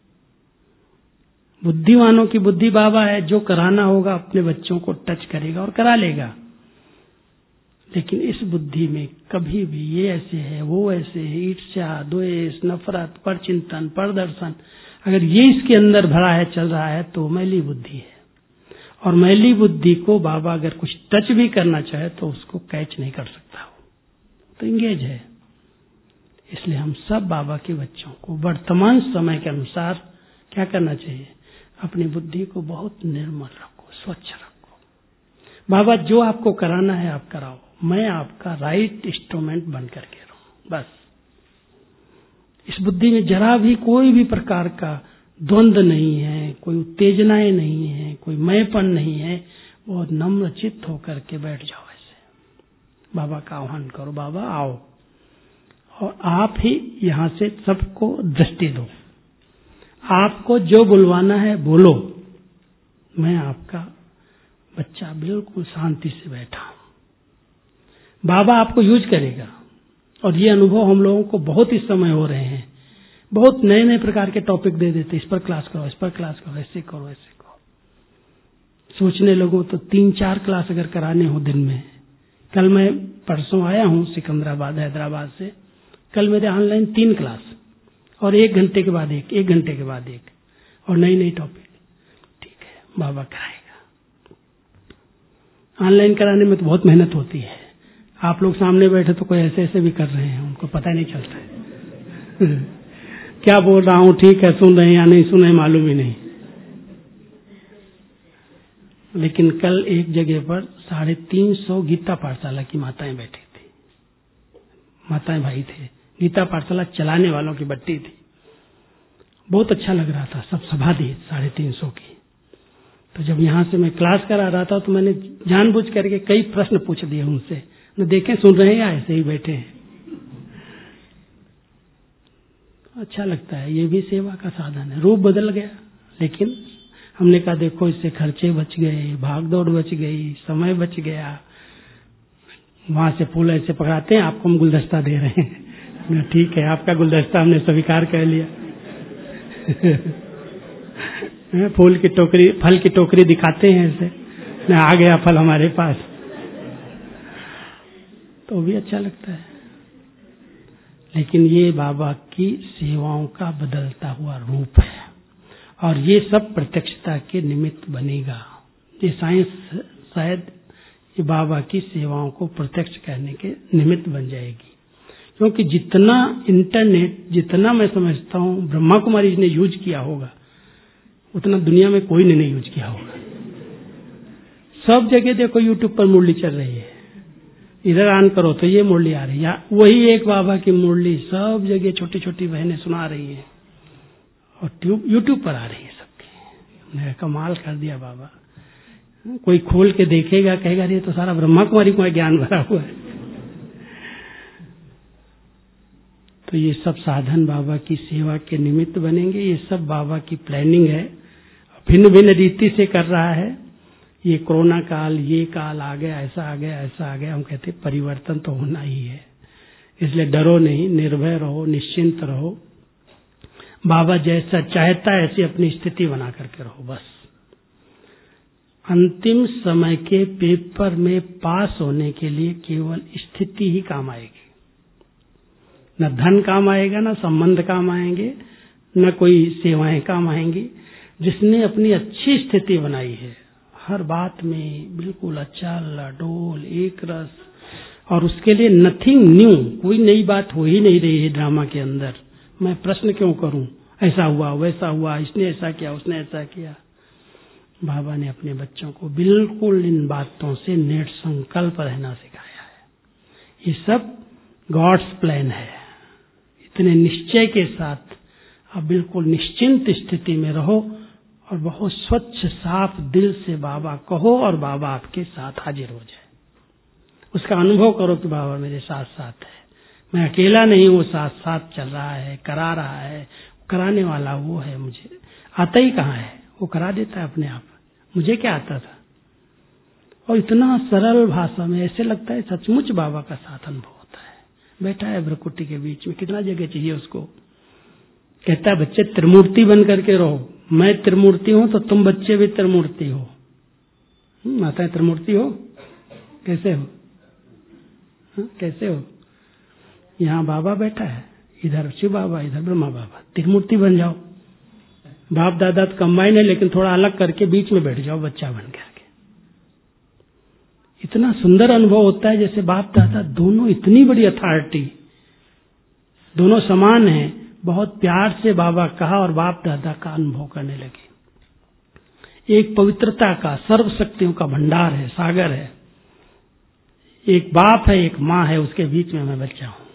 बुद्धिमानों की बुद्धि बाबा है, जो कराना होगा अपने बच्चों को टच करेगा और करा लेगा। लेकिन इस बुद्धि में कभी भी ये ऐसे है, वो ऐसे है, ईर्ष्या, द्वेष, नफरत, पर चिंतन, पर दर्शन, अगर ये इसके अंदर भरा है, चल रहा है, तो मैली बुद्धि है। और मैली बुद्धि को बाबा अगर कुछ टच भी करना चाहे तो उसको कैच नहीं कर सकता, हो तो इंगेज है। इसलिए हम सब बाबा के बच्चों को वर्तमान समय के अनुसार क्या करना चाहिए, अपनी बुद्धि को बहुत निर्मल रखो, स्वच्छ रखो। बाबा जो आपको कराना है आप कराओ, मैं आपका राइट इंस्ट्रूमेंट बन करके रहूं, बस। इस बुद्धि में जरा भी कोई भी प्रकार का द्वंद्व नहीं है, कोई उत्तेजनाएं नहीं है, कोई मैंपन नहीं है। बहुत नम्र चित्त होकर के बैठ जाओ ऐसे, बाबा का आह्वान करो, बाबा आओ, और आप ही यहां से सबको दृष्टि दो। आपको जो बुलवाना है बोलो, मैं आपका बच्चा बिल्कुल शांति से बैठा हूं। बाबा आपको यूज करेगा। और ये अनुभव हम लोगों को बहुत इस समय हो रहे हैं। बहुत नए नए प्रकार के टॉपिक दे देते, इस पर क्लास करो, इस पर क्लास करो, ऐसे करो, ऐसे करो। सोचने लगो तो तीन चार क्लास अगर कराने हो दिन में। कल मैं परसों आया हूं सिकंदराबाद हैदराबाद से, कल मेरे ऑनलाइन तीन क्लास, और एक घंटे के बाद एक, एक घंटे के बाद एक, और नई नई टॉपिक। ठीक है, बाबा कराएगा। ऑनलाइन कराने में तो बहुत मेहनत होती है। आप लोग सामने बैठे तो कोई ऐसे ऐसे भी कर रहे हैं, उनको पता नहीं चलता है क्या बोल रहा हूं, ठीक है सुन रहे हैं या नहीं सुन रहे मालूम ही नहीं। लेकिन कल एक जगह पर साढ़े तीन सौ गीता पाठशाला की माताएं बैठी थी, माताएं भाई थे, गीता पाठशाला चलाने वालों की बट्टी थी। बहुत अच्छा लग रहा था, सब सभा दी साढ़े तीन सौ की। तो जब यहां से मैं क्लास करा रहा था तो मैंने जानबूझ करके कई प्रश्न पूछ दिए उनसे, न देखें सुन रहे हैं या ऐसे ही बैठे हैं। अच्छा लगता है, ये भी सेवा का साधन है। रूप बदल गया, लेकिन हमने कहा देखो इससे खर्चे बच गए, भाग दौड़ बच गई, समय बच गया। वहां से फूल ऐसे पकड़ाते हैं, आपको हम गुलदस्ता दे रहे हैं। ठीक है, आपका गुलदस्ता हमने स्वीकार कर लिया। फूल की टोकरी, फल की टोकरी दिखाते हैं ऐसे, न आ गया फल हमारे पास, तो भी अच्छा लगता है। लेकिन ये बाबा की सेवाओं का बदलता हुआ रूप है, और ये सब प्रत्यक्षता के निमित्त बनेगा। ये साइंस शायद ये बाबा की सेवाओं को प्रत्यक्ष करने के निमित्त बन जाएगी। क्योंकि जितना इंटरनेट, जितना मैं समझता हूं ब्रह्मा कुमारी जी ने यूज किया होगा, उतना दुनिया में कोई ने नहीं यूज किया होगा। सब जगह देखो यूट्यूब पर मुरली चल रही है, इधर ऑन करो तो ये मुरली आ रही है, वही एक बाबा की मुरली सब जगह छोटी छोटी बहनें सुना रही है, और यूट्यूब पर आ रही है सबकी। मैंने कमाल कर दिया बाबा। कोई खोल के देखेगा, कहेगा ये तो सारा ब्रह्मा कुमारी को ज्ञान भरा हुआ है। तो ये सब साधन बाबा की सेवा के निमित्त बनेंगे। ये सब बाबा की प्लानिंग है, भिन्न भिन्न रीति से कर रहा है। ये कोरोना काल, ये काल आ गया, ऐसा आ गया, ऐसा आ गया, हम कहते परिवर्तन तो होना ही है। इसलिए डरो नहीं, निर्भय रहो, निश्चिंत रहो। बाबा जैसा चाहता है ऐसी अपनी स्थिति बना करके रहो बस। अंतिम समय के पेपर में पास होने के लिए केवल स्थिति ही काम आएगी। न धन काम आएगा, न संबंध काम आएंगे, न कोई सेवाएं काम आएंगी। जिसने अपनी अच्छी स्थिति बनाई है, हर बात में बिल्कुल अचल अडोल एक रस, और उसके लिए नथिंग न्यू, कोई नई बात हो ही नहीं रही है ड्रामा के अंदर। मैं प्रश्न क्यों करूं, ऐसा हुआ वैसा हुआ, इसने ऐसा किया उसने ऐसा किया। बाबा ने अपने बच्चों को बिल्कुल इन बातों से नेट संकल्प रहना सिखाया है। ये सब गॉड्स प्लान है। इतने निश्चय के साथ आप बिल्कुल निश्चिंत स्थिति में रहो, और बहुत स्वच्छ साफ दिल से बाबा कहो, और बाबा आपके साथ हाजिर हो जाए। उसका अनुभव करो कि बाबा मेरे साथ साथ है, मैं अकेला नहीं हूँ, साथ साथ चल रहा है, करा रहा है, कराने वाला वो है। मुझे आता ही कहाँ है, वो करा देता है अपने आप। मुझे क्या आता था। और इतना सरल भाषा में, ऐसे लगता है सचमुच बाबा का साथ अनुभव होता है। बैठा है भ्रकुटी के बीच में, कितना जगह चाहिए उसको। कहता है बच्चे त्रिमूर्ति बन करके रहो। मैं त्रिमूर्ति हूं तो तुम बच्चे भी त्रिमूर्ति हो। माताएं त्रिमूर्ति हो, कैसे हो, हा? कैसे हो। यहाँ बाबा बैठा है, इधर शिव बाबा, इधर ब्रह्मा बाबा, त्रिमूर्ति बन जाओ। बाप दादा तो कंबाइन है, लेकिन थोड़ा अलग करके बीच में बैठ जाओ बच्चा बन करके। इतना सुंदर अनुभव होता है, जैसे बाप दादा दोनों इतनी बड़ी अथॉरिटी, दोनों समान हैं। बहुत प्यार से बाबा कहा और बाप दादा का अनुभव करने लगे। एक पवित्रता का, सर्व शक्तियों का भंडार है, सागर है। एक बाप है, एक माँ है, उसके बीच में मैं बच्चा हूं।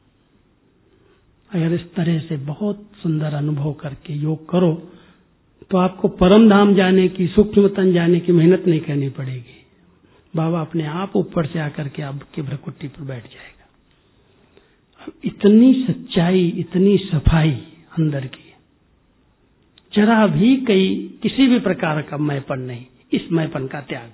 अगर इस तरह से बहुत सुंदर अनुभव करके योग करो तो आपको परम धाम जाने की, सूक्ष्मतन जाने की मेहनत नहीं करनी पड़ेगी। बाबा अपने आप ऊपर से आकर के आपके भ्रकुटी पर बैठ जाएगा। इतनी सच्चाई, इतनी सफाई अंदर की, जरा भी कई किसी भी प्रकार का मैंपन नहीं, इस मैंपन का त्याग।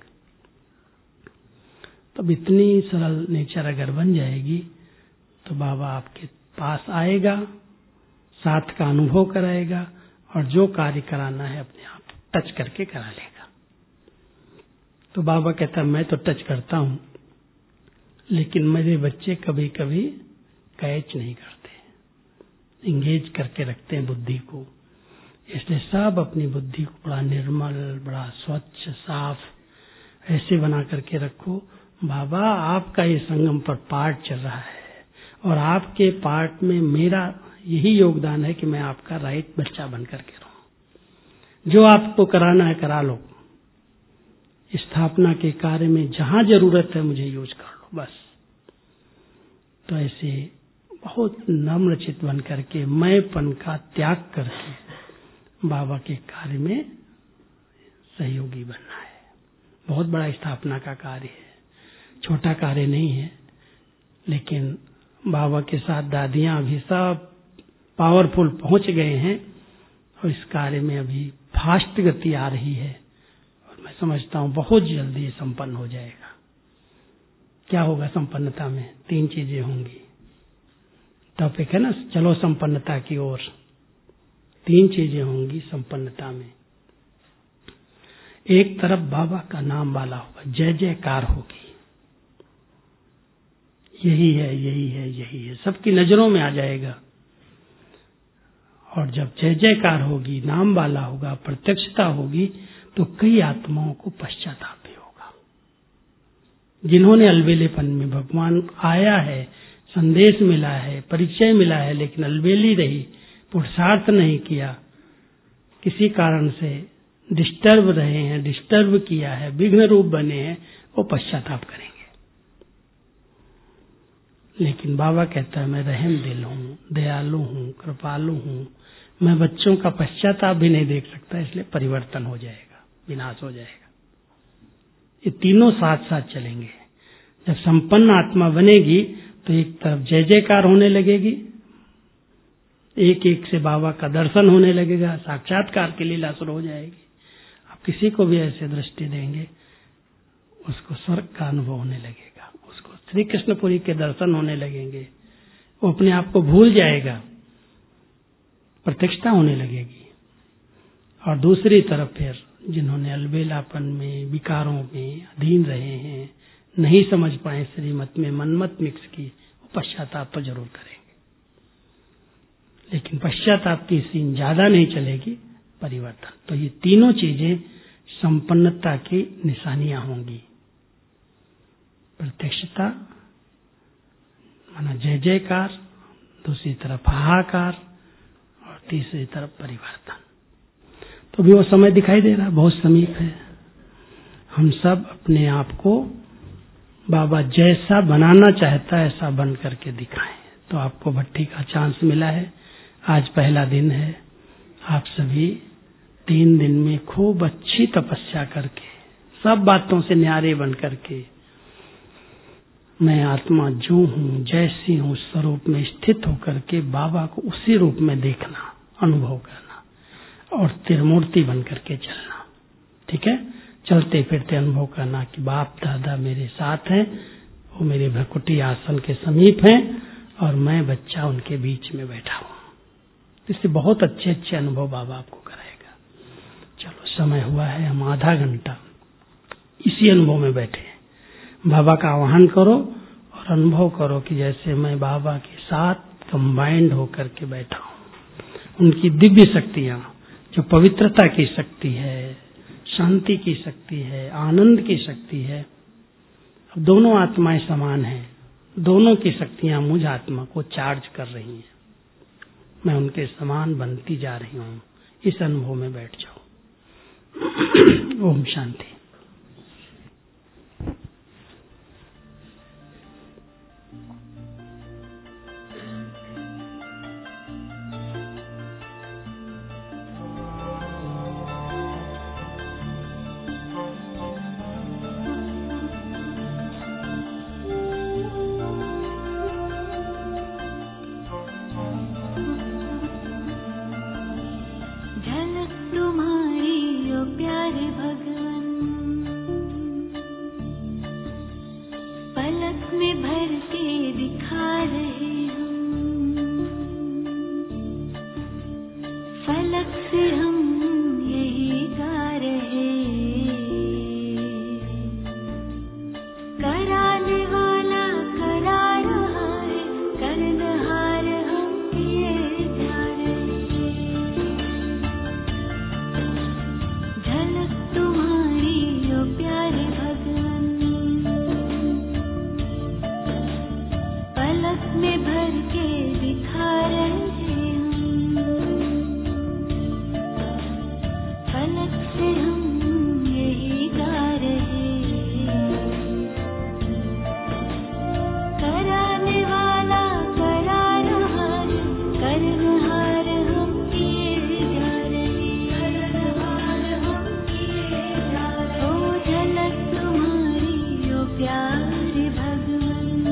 तब इतनी सरल नेचर अगर बन जाएगी तो बाबा आपके पास आएगा, साथ का अनुभव कराएगा और जो कार्य कराना है अपने आप टच करके करा लेगा। तो बाबा कहता है मैं तो टच करता हूं, लेकिन मेरे बच्चे कभी कभी कैच नहीं करते, इंगेज करके रखते हैं बुद्धि को। इसलिए सब अपनी बुद्धि को बड़ा निर्मल, बड़ा स्वच्छ, साफ ऐसे बना करके रखो। बाबा आपका ये संगम पर पाठ चल रहा है और आपके पाठ में मेरा यही योगदान है कि मैं आपका राइट बच्चा बन करके रहूं। जो आपको कराना है करा लो, स्थापना के कार्य में जहां जरूरत है मुझे यूज कर लो बस। तो ऐसे बहुत नम्र चित्त बन करके, मैंपन का त्याग करके बाबा के कार्य में सहयोगी बनना है। बहुत बड़ा स्थापना का कार्य है, छोटा कार्य नहीं है। लेकिन बाबा के साथ दादियां अभी सब पावरफुल पहुंच गए हैं और इस कार्य में अभी फास्ट गति आ रही है और मैं समझता हूं बहुत जल्दी ये संपन्न हो जाएगा। क्या होगा संपन्नता में? तीन चीजें होंगी। टॉपिक है ना, चलो संपन्नता की ओर। तीन चीजें होंगी संपन्नता में। एक तरफ बाबा का नाम वाला होगा, जय जयकार होगी, यही है यही है यही है, सबकी नजरों में आ जाएगा। और जब जय जयकार होगी, नाम वाला होगा, प्रत्यक्षता होगी, तो कई आत्माओं को पश्चाताप भी होगा। जिन्होंने अलबेलेपन में भगवान आया है, संदेश मिला है, परिचय मिला है, लेकिन अलबेली रही, पुरुषार्थ नहीं किया, किसी कारण से डिस्टर्ब रहे हैं, डिस्टर्ब किया है, विघ्न रूप बने हैं, वो पश्चाताप करेंगे। लेकिन बाबा कहता है मैं रहम दिल हूं, दयालु हूं, कृपालु हूं, मैं बच्चों का पश्चाताप भी नहीं देख सकता, इसलिए परिवर्तन हो जाएगा, विनाश हो जाएगा। ये तीनों साथ साथ चलेंगे। जब संपन्न आत्मा बनेगी तो एक तरफ जय जयकार होने लगेगी, एक एक से बाबा का दर्शन होने लगेगा, साक्षात्कार की लीला शुरू हो जाएगी। आप किसी को भी ऐसे दृष्टि देंगे, उसको स्वर्ग का अनुभव होने लगेगा, उसको श्री कृष्णपुरी के दर्शन होने लगेंगे, वो अपने आप को भूल जाएगा, प्रत्यक्षता होने लगेगी। और दूसरी तरफ फिर जिन्होंने अलबेलापन में, विकारों में अधीन रहे हैं, नहीं समझ पाए श्रीमत में मनमत मिक्स की, वो पश्चाताप तो जरूर करेंगे। लेकिन पश्चाताप की सीन ज्यादा नहीं चलेगी, परिवर्तन। तो ये तीनों चीजें संपन्नता की निशानियां होंगी। प्रत्यक्षता माना जय जयकार, दूसरी तरफ हाहाकार और तीसरी तरफ परिवर्तन। तो भी वो समय दिखाई दे रहा है, बहुत समीप है। हम सब अपने आप को बाबा जैसा बनाना चाहता है ऐसा बन करके दिखाएं। तो आपको भट्टी का चांस मिला है, आज पहला दिन है। आप सभी तीन दिन में खूब अच्छी तपस्या करके, सब बातों से न्यारे बन करके, मैं आत्मा जो हूं, जैसी हूं, स्वरूप में स्थित होकर के बाबा को उसी रूप में देखना, अनुभव करना और त्रिमूर्ति बन करके चलना। ठीक है, चलते फिरते अनुभव करना कि बाप दादा मेरे साथ हैं, वो मेरे भ्रकुटी आसन के समीप हैं और मैं बच्चा उनके बीच में बैठा हूं। इससे बहुत अच्छे अच्छे अनुभव बाबा आपको कराएगा। चलो समय हुआ है, हम आधा घंटा इसी अनुभव में बैठे। बाबा का आह्वान करो और अनुभव करो कि जैसे मैं बाबा के साथ कंबाइंड होकर के बैठा हूं। उनकी दिव्य शक्तियां, जो पवित्रता की शक्ति है, शांति की शक्ति है, आनंद की शक्ति है, अब दोनों आत्माएं समान हैं, दोनों की शक्तियां मुझ आत्मा को चार्ज कर रही हैं। मैं उनके समान बनती जा रही हूं। इस अनुभव में बैठ जाओ। ओम शांति। तुम्हारी ओ प्यारे भगवन, पलक में भर के दिखा रहे हम, फलक से हम यही गा रहे, कराने वाला करा रहा है, करनहार हम किए जा रहे, झलक तुम्हारी ओ प्यारे भगवन, पलक में भर के दिखा रहे हम, फलक से हम यही गा रहे, कराने वाला करा रहा है, करनहार हम किए जा रहे, करनहार हम किए जा रहे, ओ झलक तुम्हारी ओ प्यारे भगवन।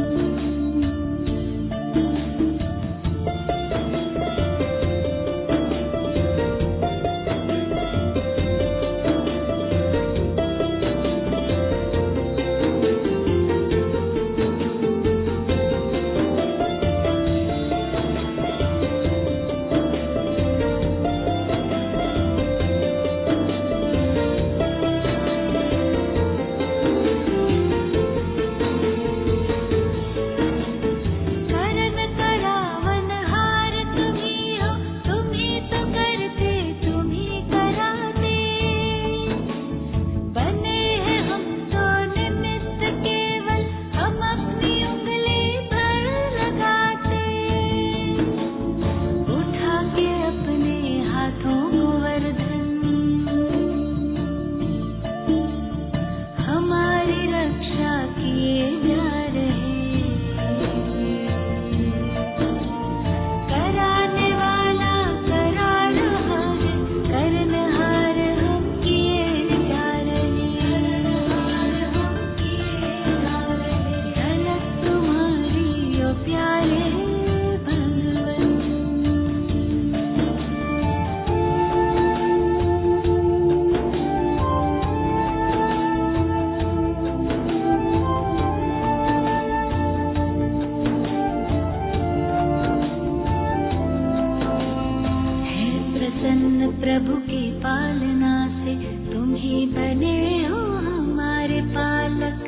प्रभु की पालना से तुम ही बने हो हमारे पालक,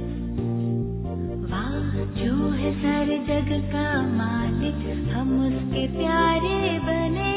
वाह जो है सारे जग का मालिक, हम उसके प्यारे बने